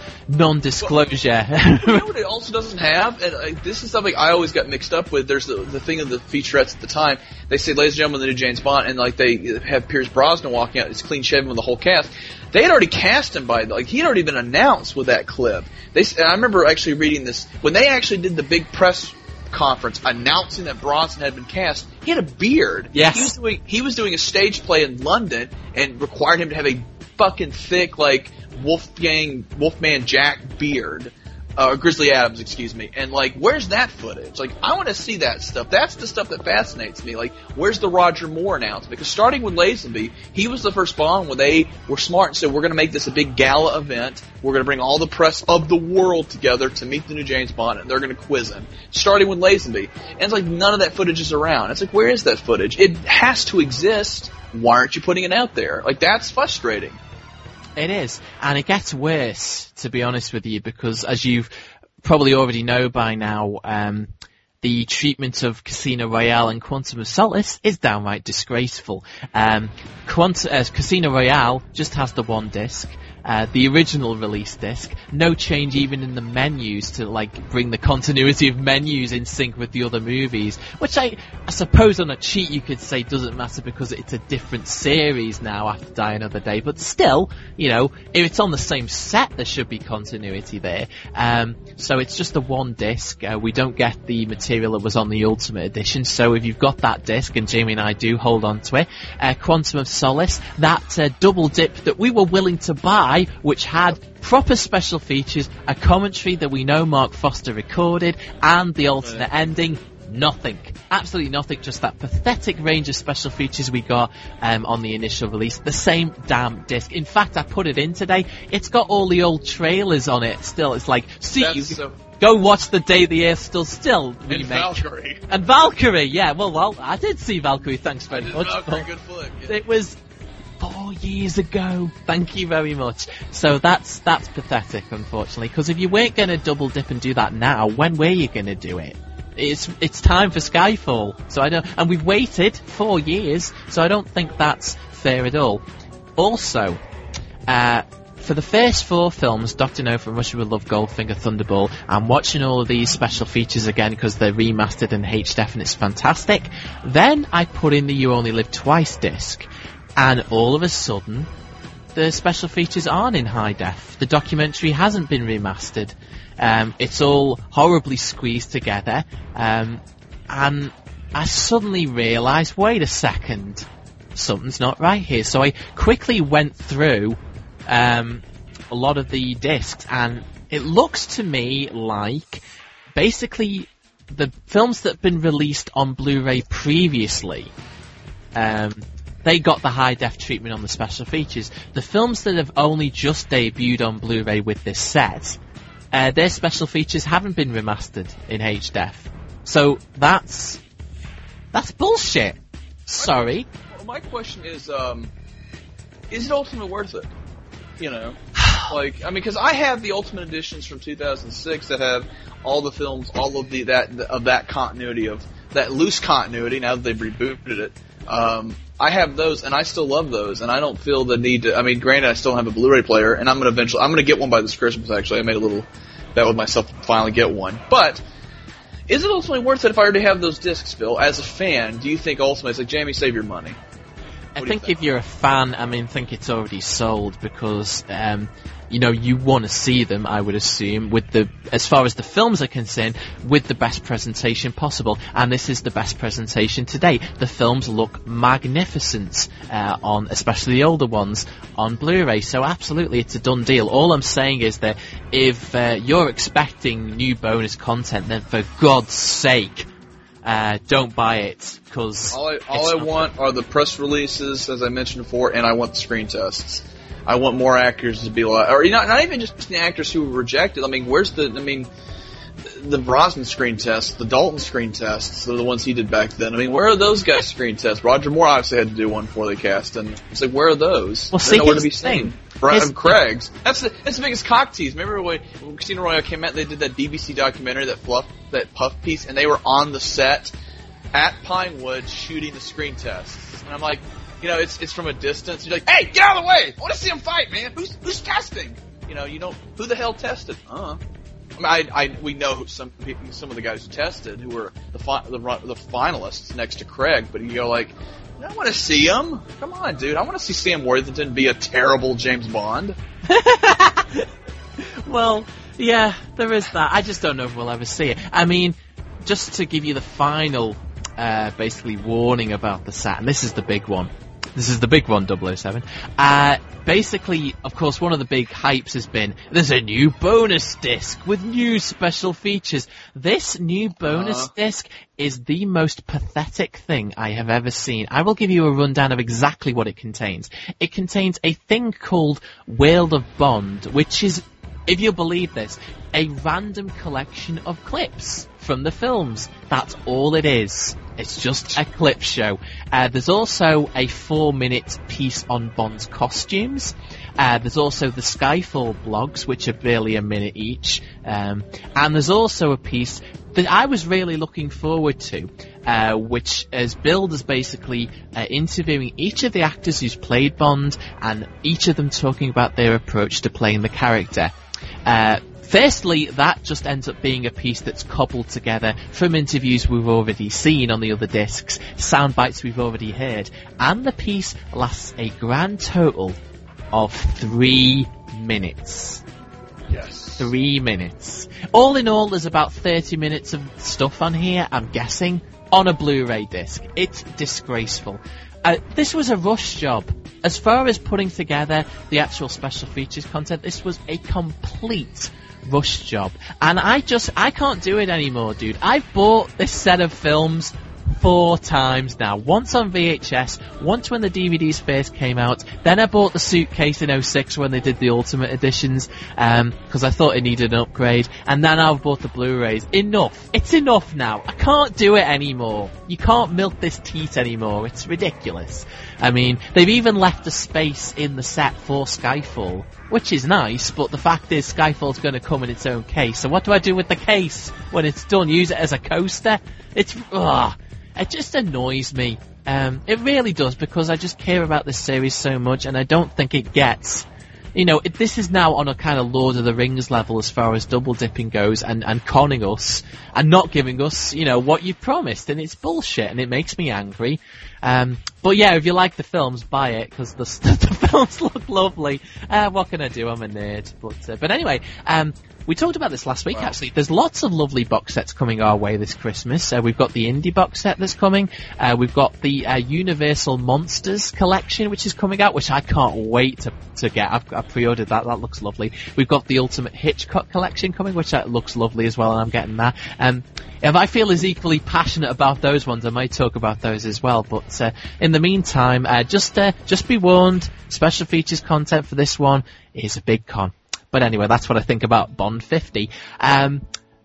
non-disclosure. Well, you know what it also doesn't have? And uh, this is something I always got mixed up with. There's the, the thing of the featurettes at the time. They say, ladies and gentlemen, the new James Bond, and like they have Pierce Brosnan walking out. It's clean shaven with the whole cast. They had already cast him by, like, he had already been announced with that clip. They, and I remember actually reading this, when they actually did the big press conference announcing that Brosnan had been cast, he had a beard. Yes. He was doing, he was doing a stage play in London and required him to have a fucking thick, like, Wolfgang, Wolfman Jack beard. Uh, Grizzly Adams, excuse me. And, like, where's that footage? Like, I want to see that stuff. That's the stuff that fascinates me. Like, where's the Roger Moore announcement? Because starting with Lazenby, he was the first Bond where they were smart and said, we're going to make this a big gala event. We're going to bring all the press of the world together to meet the new James Bond, and they're going to quiz him. Starting with Lazenby. And it's like, none of that footage is around. It's like, where is that footage? It has to exist. Why aren't you putting it out there? Like, that's frustrating. It is, and it gets worse, to be honest with you, because as you've probably already know by now, um, the treatment of Casino Royale and Quantum of Solace is downright disgraceful. Um, Quant- uh, Casino Royale just has the one disc. Uh, the original release disc, no change even in the menus to like bring the continuity of menus in sync with the other movies, which I, I suppose on a cheat you could say doesn't matter because it's a different series now after Die Another Day, but still, you know, if it's on the same set there should be continuity there. Um, so it's just the one disc. Uh, we don't get the material that was on the Ultimate Edition, so if you've got that disc, and Jamie and I do hold on to it, uh, Quantum of Solace, that uh, double dip that we were willing to buy, which had proper special features, a commentary that we know Mark Foster recorded, and the alternate ending. Nothing. Absolutely nothing. Just that pathetic range of special features we got um, on the initial release. The same damn disc. In fact, I put it in today. It's got all the old trailers on it still. It's like, see, That's you so... go watch The Day the Earth Still Still remake. And Valkyrie. And Valkyrie, yeah. Well, well, I did see Valkyrie. Thanks very I did much. Valkyrie, good flick. Yeah. It was four years ago. Thank you very much. So that's that's pathetic, unfortunately, because if you weren't going to double dip and do that now, when were you going to do it? It's it's time for Skyfall. So I don't, and we've waited four years, so I don't think that's fair at all. Also, uh, for the first four films, Doctor No, From Russia With Love, Goldfinger, Thunderball, I'm watching all of these special features again because they're remastered in H D F and it's fantastic. Then I put in the You Only Live Twice disc. And all of a sudden, the special features aren't in high def. The documentary hasn't been remastered. Um, it's all horribly squeezed together. Um, and I suddenly realised, wait a second, something's not right here. So I quickly went through um, a lot of the discs, and it looks to me like basically the films that have been released on Blu-ray previously, um, they got the high-def treatment on the special features. The films that have only just debuted on Blu-ray with this set, uh, their special features haven't been remastered in H D F. So that's that's bullshit. Sorry. Well, my question is, um, is it ultimately worth it? You know, like, I mean, because I have the Ultimate Editions from two thousand six that have all the films, all of the that of that continuity of that loose continuity. Now that they've rebooted it. Um, I have those, and I still love those, and I don't feel the need to, I mean, granted, I still have a Blu-ray player, and I'm gonna eventually, I'm gonna get one by this Christmas, actually. I made a little bet with myself to finally get one. But, is it ultimately worth it if I already have those discs, Phil? As a fan, do you think ultimately, it's like, Jamie, save your money? I What do think, you think if you're a fan, I mean, think it's already sold because, um, you know, you want to see them, I would assume, with the, as far as the films are concerned, with the best presentation possible. And this is the best presentation today. The films look magnificent, uh, on, especially the older ones, on Blu-ray. So absolutely, it's a done deal. All I'm saying is that if, uh, you're expecting new bonus content, then for God's sake, Uh, don't buy it, because all I, all I want are the press releases, as I mentioned before, and I want the screen tests. I want more actors to be like, or not, not even just the actors who were rejected. I mean, where's the, I mean, the Brosnan screen tests, the Dalton screen tests, they're the ones he did back then. I mean, where are those guys' screen tests? Roger Moore obviously had to do one before they cast, and it's like, where are those? Well, They're see, nowhere to be here's the thing. seen. Brian Here's- Craig's. That's the, that's the biggest cock tease. Remember when, when Casino Royale came out, they did that B B C documentary, that fluff, that puff piece, and they were on the set at Pinewood shooting the screen tests. And I'm like, you know, it's it's from a distance. You're like, hey, get out of the way! I want to see him fight, man. Who's who's testing? You know, you don't. Who the hell tested? Uh. I mean, I, I we know who some people, some of the guys who tested, who were the fi- the run- the finalists next to Craig. But you go like, I want to see him. Come on, dude. I want to see Sam Worthington be a terrible James Bond. Well, yeah, there is that. I just don't know if we'll ever see it. I mean, just to give you the final, uh, basically warning about the set, and this is the big one. This is the big one, double oh seven. Uh, basically, of course, one of the big hypes has been, there's a new bonus disc with new special features. This new bonus uh. disc is the most pathetic thing I have ever seen. I will give you a rundown of exactly what it contains. It contains a thing called World of Bond, which is, if you'll believe this, a random collection of clips from the films. That's all it is. It's just a clip show. Uh, there's also a four-minute piece on Bond's costumes. Uh, there's also the Skyfall blogs, which are barely a minute each. Um, and there's also a piece that I was really looking forward to, uh, which is billed as basically uh, interviewing each of the actors who's played Bond, and each of them talking about their approach to playing the character. Uh, Firstly, that just ends up being a piece that's cobbled together from interviews we've already seen on the other discs, sound bites we've already heard, and the piece lasts a grand total of three minutes. Yes. Three minutes. All in all, there's about thirty minutes of stuff on here, I'm guessing, on a Blu-ray disc. It's disgraceful. Uh, this was a rush job. As far as putting together the actual special features content, this was a complete rush job. And I just, I can't do it anymore, dude. I've bought this set of films four times now. Once on V H S, once when the D V Ds first came out, then I bought the suitcase in oh six when they did the Ultimate Editions, um, because I thought it needed an upgrade, and then I've bought the Blu-rays. Enough. It's enough now. I can't do it anymore. You can't milk this teat anymore. It's ridiculous. I mean, they've even left a space in the set for Skyfall, which is nice, but the fact is Skyfall's going to come in its own case. So what do I do with the case when it's done? Use it as a coaster? It's, ugh. It just annoys me. Um, it really does, because I just care about this series so much, and I don't think it gets... You know, it, this is now on a kind of Lord of the Rings level as far as double dipping goes, and, and conning us, and not giving us, you know, what you promised, and it's bullshit, and it makes me angry. Um, but yeah, if you like the films, buy it, because the, the films look lovely. Uh, what can I do? I'm a nerd. But, uh, but anyway, um, we talked about this last week, wow. actually. There's lots of lovely box sets coming our way this Christmas. Uh, we've got the indie box set that's coming. Uh, we've got the uh, Universal Monsters collection, which is coming out, which I can't wait to, to get. I've, I've pre-ordered that. That looks lovely. We've got the Ultimate Hitchcock collection coming, which uh, looks lovely as well, and I'm getting that. Um, if I feel as equally passionate about those ones, I might talk about those as well. But uh, in the meantime, uh, just uh, just be warned, special features content for this one is a big con. But anyway, that's what I think about Bond fifty. Um,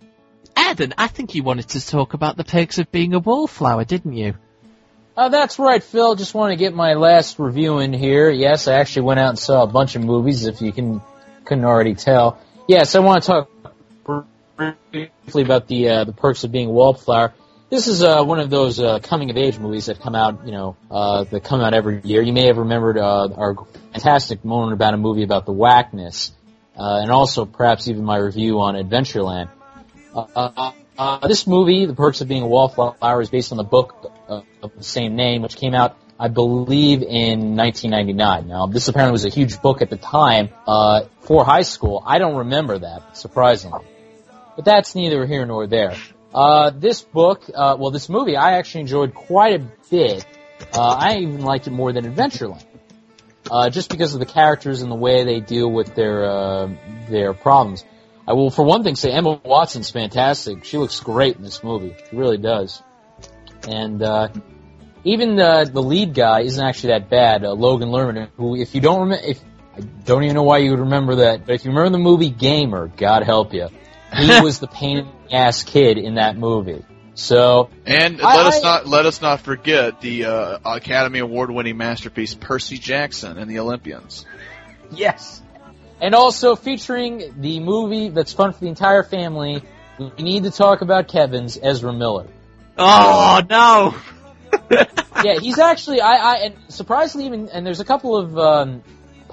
Eden, I think you wanted to talk about the perks of being a wallflower, didn't you? Uh, that's right, Phil. Just want to get my last review in here. Yes, I actually went out and saw a bunch of movies, if you can, couldn't already tell. Yes, I want to talk briefly about the uh, the perks of being a wallflower. This is uh, one of those uh, coming-of-age movies that come out, you know, uh, that come out every year. You may have remembered uh, our fantastic moment about a movie about the whackness. Uh, and also perhaps even my review on Adventureland. Uh, uh, uh, this movie, The Perks of Being a Wallflower, is based on the book uh, of the same name, which came out, I believe, in nineteen ninety-nine. Now, this apparently was a huge book at the time uh, for high school. I don't remember that, surprisingly. But that's neither here nor there. Uh, this book, uh, well, this movie, I actually enjoyed quite a bit. Uh, I even liked it more than Adventureland. Uh, just because of the characters and the way they deal with their uh, their problems. I will, for one thing, say Emma Watson's fantastic. She looks great in this movie. She really does. And uh, even the the lead guy isn't actually that bad, uh, Logan Lerman, who, if you don't remember, if I don't even know why you would remember that, but if you remember the movie Gamer, God help you, he was the pain in the ass kid in that movie. So, and I, let us I, not let us not forget the uh, Academy Award-winning masterpiece Percy Jackson and the Olympians. Yes, and also featuring the movie that's fun for the entire family. We need to talk about Kevin's Ezra Miller. Oh no! Yeah, he's actually I, I and surprisingly even and there's a couple of um,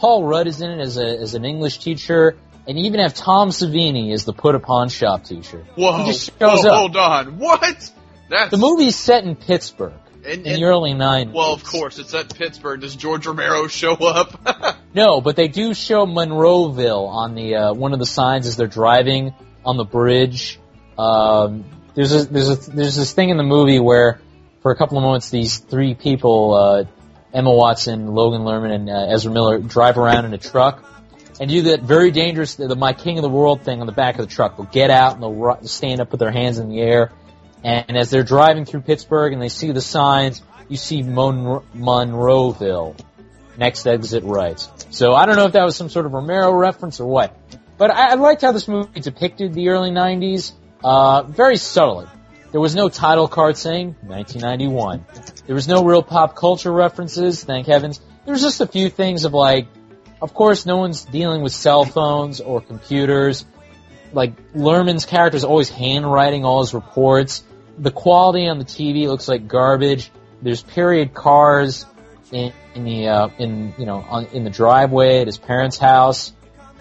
Paul Rudd is in it as a as an English teacher, and you even have Tom Savini as the put-a-pawn shop teacher. Whoa, he just shows whoa up. hold on. What? That's... The movie is set in Pittsburgh and, in and, the early nineties. Well, of course, it's at Pittsburgh. Does George Romero show up? No, but they do show Monroeville on the uh, one of the signs as they're driving on the bridge. Um, there's a, there's a, there's this thing in the movie where, for a couple of moments, these three people, uh, Emma Watson, Logan Lerman, and uh, Ezra Miller, drive around in a truck and do that very dangerous, the, the My King of the World thing on the back of the truck. They'll get out and they'll ru- stand up with their hands in the air. And, and as they're driving through Pittsburgh and they see the signs, you see Mon- Monroeville. Next exit right. So I don't know if that was some sort of Romero reference or what. But I, I liked how this movie depicted the early nineties, uh, very subtly. There was no title card saying nineteen ninety-one. There was no real pop culture references, thank heavens. There was just a few things of like, of course no one's dealing with cell phones or computers. Like, Lerman's character is always handwriting all his reports. The quality on the T V looks like garbage. There's period cars in, in the, uh, in, you know, on, in the driveway at his parents' house.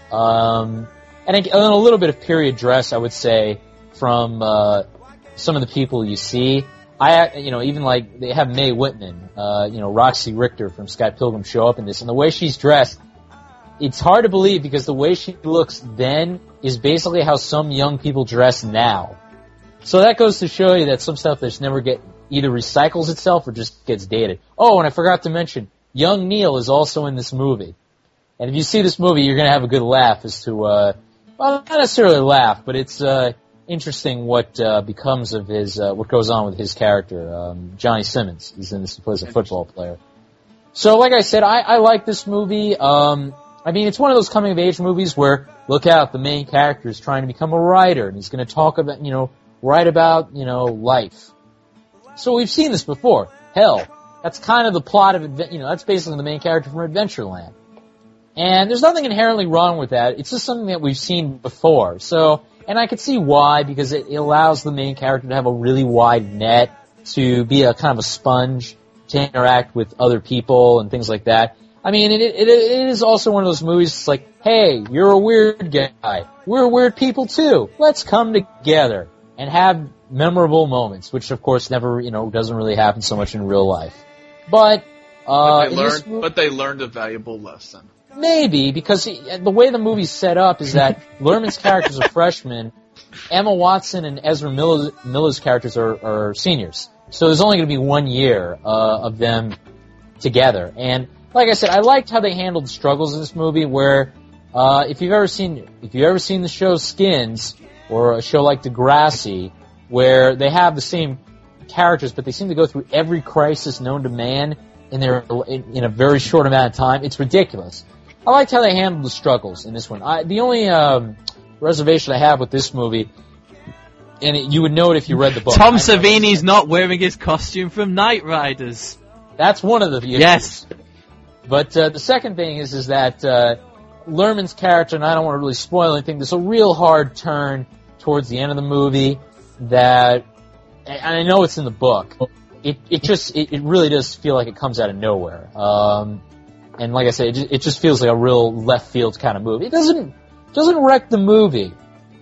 Um, and, and a little bit of period dress, I would say, from, uh, some of the people you see. I, you know, even like, they have Mae Whitman, uh, you know, Roxy Richter from Scott Pilgrim show up in this, and the way she's dressed, it's hard to believe because the way she looks then is basically how some young people dress now. So that goes to show you that some stuff that's never get, either recycles itself or just gets dated. Oh, and I forgot to mention, young Neil is also in this movie. And if you see this movie, you're gonna have a good laugh as to, uh, well, not necessarily laugh, but it's, uh, interesting what uh, becomes of his, uh, what goes on with his character. Um, Johnny Simmons is in this, he plays a football player. So, like I said, I, I like this movie. Um, I mean, it's one of those coming-of-age movies where, look out, the main character is trying to become a writer, and he's going to talk about, you know, write about, you know, life. So we've seen this before. Hell, that's kind of the plot of, you know, that's basically the main character from Adventureland. And there's nothing inherently wrong with that. It's just something that we've seen before. So, and I could see why, because it, it allows the main character to have a really wide net, to be a kind of a sponge, to interact with other people and things like that. I mean, it, it, it is also one of those movies, it's like, hey, you're a weird guy. We're weird people too. Let's come together and have memorable moments, which of course never, you know, doesn't really happen so much in real life. But, uh, but they learned, movie, but they learned a valuable lesson. Maybe, because he, the way the movie's set up is that Lerman's character's a freshman, Emma Watson and Ezra Miller, Miller's characters are, are seniors. So there's only going to be one year uh, of them together. And like I said, I liked how they handled struggles in this movie. Where uh, if you've ever seen if you've ever seen the show Skins or a show like Degrassi, where they have the same characters, but they seem to go through every crisis known to man in their in, in a very short amount of time. It's ridiculous. I liked how they handled the struggles in this one. I, the only um, reservation I have with this movie, and it, you would know it if you read the book. Tom Savini's not wearing his costume from Knight Riders. That's one of the issues. Yes. But uh, the second thing is is that uh, Lerman's character, and I don't want to really spoil anything, there's a real hard turn towards the end of the movie that, and I know it's in the book, it it just, it, it really does feel like it comes out of nowhere. Um, and like I said, it just, it just feels like a real left field kind of movie. It doesn't, doesn't wreck the movie.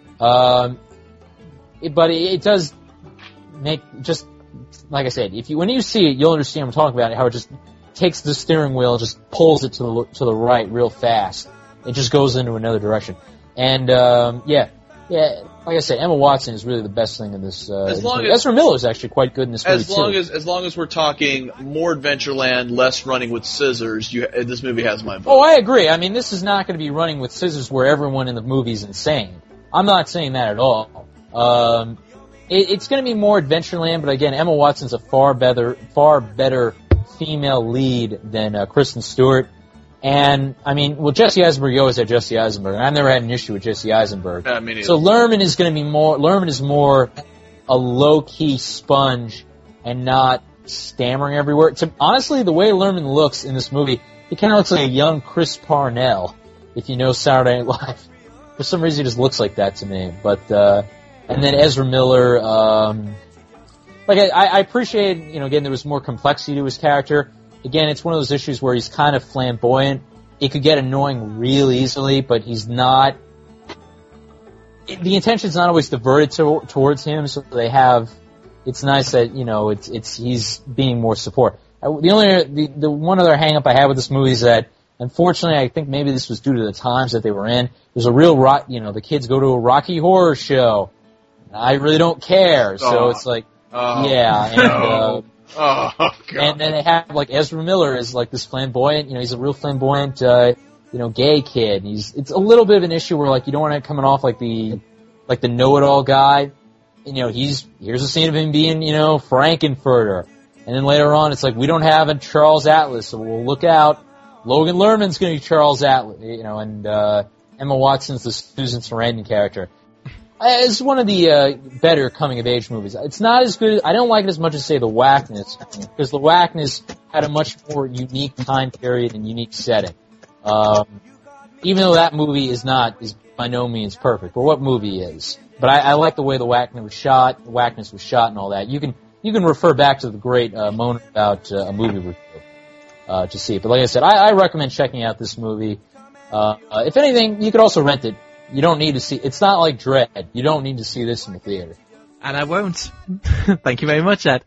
Um, it, but it, it does make, just, like I said, if you, when you see it, you'll understand what I'm talking about, how it just takes the steering wheel, just pulls it to the, to the right real fast. It just goes into another direction. And, um, yeah, yeah, like I said, Emma Watson is really the best thing in this, uh, as long this as, Ezra Miller is actually quite good in this movie, as long too. As, as long as we're talking more Adventureland, less running with scissors, you, this movie has my vote. Oh, I agree. I mean, this is not going to be running with scissors where everyone in the movie is insane. I'm not saying that at all. Um, it, it's going to be more Adventureland, but again, Emma Watson's a far better, far better female lead than uh, Kristen Stewart. And, I mean, well, Jesse Eisenberg, you always had Jesse Eisenberg, and I've never had an issue with Jesse Eisenberg. Yeah, me neither. So Lerman is going to be more, Lerman is more a low-key sponge and not stammering everywhere. To, honestly, the way Lerman looks in this movie, he kind of looks like a young Chris Parnell, if you know Saturday Night Live. For some reason, he just looks like that to me. But, uh, and then Ezra Miller, um, like, I, I appreciate, you know, again, there was more complexity to his character. Again, it's one of those issues where he's kind of flamboyant, it could get annoying real easily, but he's not. It, the intention's not always diverted to, towards him, so they have. It's nice that you know it's it's he's being more support. Uh, the only the, the one other hang up I had with this movie is that unfortunately I think maybe this was due to the times that they were in. There's a real rock, you know, the kids go to a Rocky Horror show. I really don't care, so oh. it's like, oh. yeah, and, uh, oh, God. and then they have like Ezra Miller is like this flamboyant, you know, he's a real flamboyant, uh, you know, gay kid. He's it's a little bit of an issue where like you don't want it coming off like the like the know-it-all guy. And, you know, he's here's a scene of him being, you know, Frankenfurter, and then later on it's like we don't have a Charles Atlas, so we'll look out. Logan Lerman's going to be Charles Atlas, you know, and uh, Emma Watson's the Susan Sarandon character. It's one of the uh, better coming-of-age movies. It's not as good. I don't like it as much as, say, The Whackness, because The Whackness had a much more unique time period and unique setting. Um, even though that movie is not, is by no means perfect, but what movie is? But I, I like the way The Whackness was shot, The Whackness was shot and all that. You can you can refer back to the great uh, Moan About uh, a Movie review uh, to see it. But like I said, I, I recommend checking out this movie. Uh, uh, if anything, you could also rent it. You don't need to see, it's not like Dread. You don't need to see this in the theater. And I won't. Thank you very much, Ed.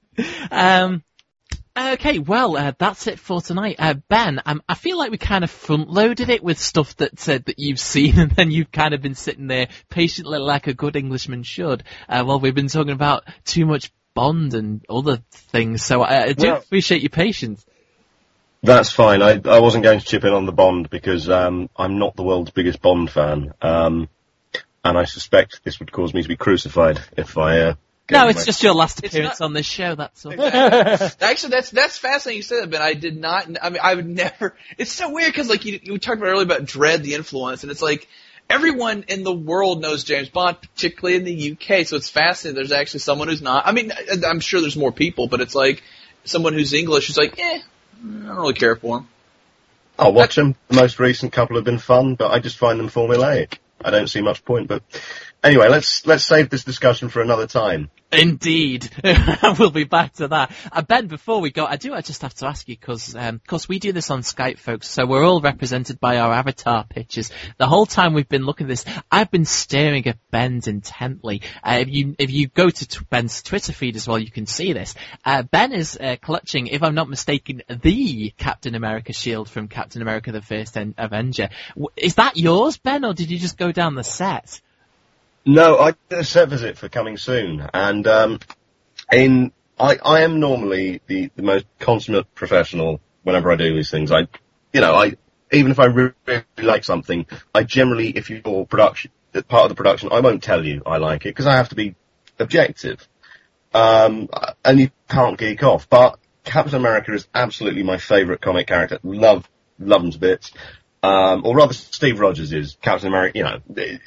Um, okay, well, uh, that's it for tonight. Uh, Ben, um, I feel like we kind of front-loaded it with stuff that uh, that you've seen, and then you've kind of been sitting there patiently like a good Englishman should, uh, while we've been talking about too much Bond and other things. So I, I do well, appreciate your patience. That's fine. I, I wasn't going to chip in on the Bond because um, I'm not the world's biggest Bond fan, um, and I suspect this would cause me to be crucified if I. Uh, no, it's my... just your last It's appearance not... on this show. That's all. Exactly. Actually, that's that's fascinating you said that, but I did not. I mean, I would never. It's so weird because like you, you talked about earlier about Dread, the influence, and it's like everyone in the world knows James Bond, particularly in the U K. So it's fascinating. There's actually someone who's not. I mean, I'm sure there's more people, but it's like someone who's English who's like, eh. I don't really care for them. I'll watch them. The most recent couple have been fun, but I just find them formulaic. I don't see much point. But anyway, let's let's save this discussion for another time. Indeed. We'll be back to that. Uh, Ben, before we go, I do I just have to ask you, because um, cause we do this on Skype, folks, so we're all represented by our avatar pictures. The whole time we've been looking at this, I've been staring at Ben's intently. Uh, if you if you go to t- Ben's Twitter feed as well, you can see this. Uh, Ben is uh, clutching, if I'm not mistaken, the Captain America shield from Captain America the First en- Avenger. W- is that yours, Ben, or did you just go down the set? No, I did a set visit for Coming Soon, and um, in I, I am normally the, the most consummate professional whenever I do these things. I, you know, I even if I really, really like something, I generally, if you're production part of the production, I won't tell you I like it because I have to be objective, um, and you can't geek off. But Captain America is absolutely my favourite comic character. Love, love him to bits. Um, or rather, Steve Rogers is Captain America. You know. It,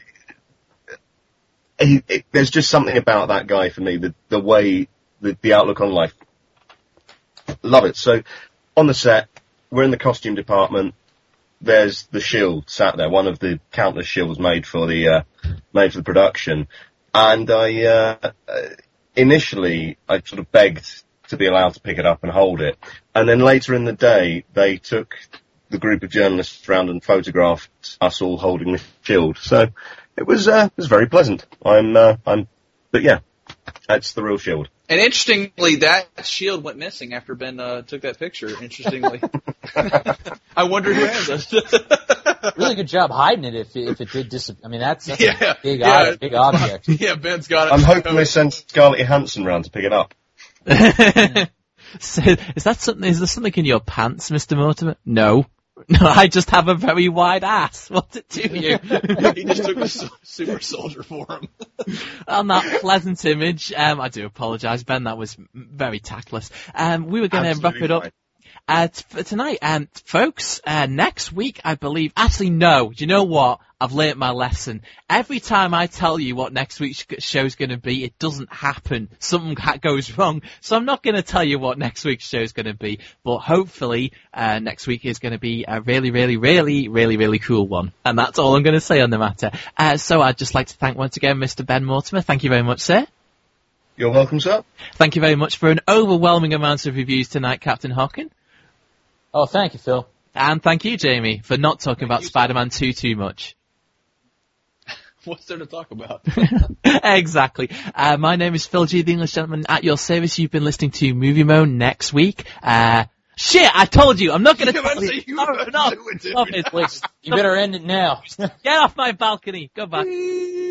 He, it, there's just something about that guy for me, the the way, the, the outlook on life. Love it. So, on the set, we're in the costume department. There's the shield sat there, one of the countless shields made for the uh, made for the production. And I uh, initially I sort of begged to be allowed to pick it up and hold it, and then later in the day they took the group of journalists around and photographed us all holding the shield. So. It was uh, it was very pleasant. I'm uh, I'm, but yeah, that's the real shield. And interestingly, that shield went missing after Ben uh, took that picture. Interestingly, I wonder who has it. Really good job hiding it. If it, if it did disappear, I mean that's, that's yeah, a big yeah, ob- big object. Yeah, Ben's got it. I'm hoping they send Scarlett Johansson round to pick it up. So, is that something? Is there something in your pants, Mister Mortimer? No. No, I just have a very wide ass. What's it to you? He just took a su- super soldier for him. On that pleasant image, um, I do apologise, Ben. That was very tactless. Um, we were going to wrap it up. Fine. Uh, t- for tonight, um, folks, uh, next week, I believe, actually, no, you know what? I've learnt my lesson. Every time I tell you what next week's show's going to be, it doesn't happen. Something ha- goes wrong. So I'm not going to tell you what next week's show's going to be, but hopefully, uh, next week is going to be a really, really, really, really, really cool one. And that's all I'm going to say on the matter. Uh, so I'd just like to thank once again Mister Ben Mortimer. Thank you very much, sir. You're welcome, sir. Thank you very much for an overwhelming amount of reviews tonight, Captain Hawken. Oh, thank you, Phil. And thank you, Jamie, for not talking Thank about you, Spider-Man two too much. What's there to talk about? Exactly. Uh, my name is Phil G, the English Gentleman, at your service. You've been listening to Movie Mo. Next week. Uh, shit, I told you, I'm not going to tell you. you No, no, do it, stop it, please. You better end it now. Get off my balcony. Go back.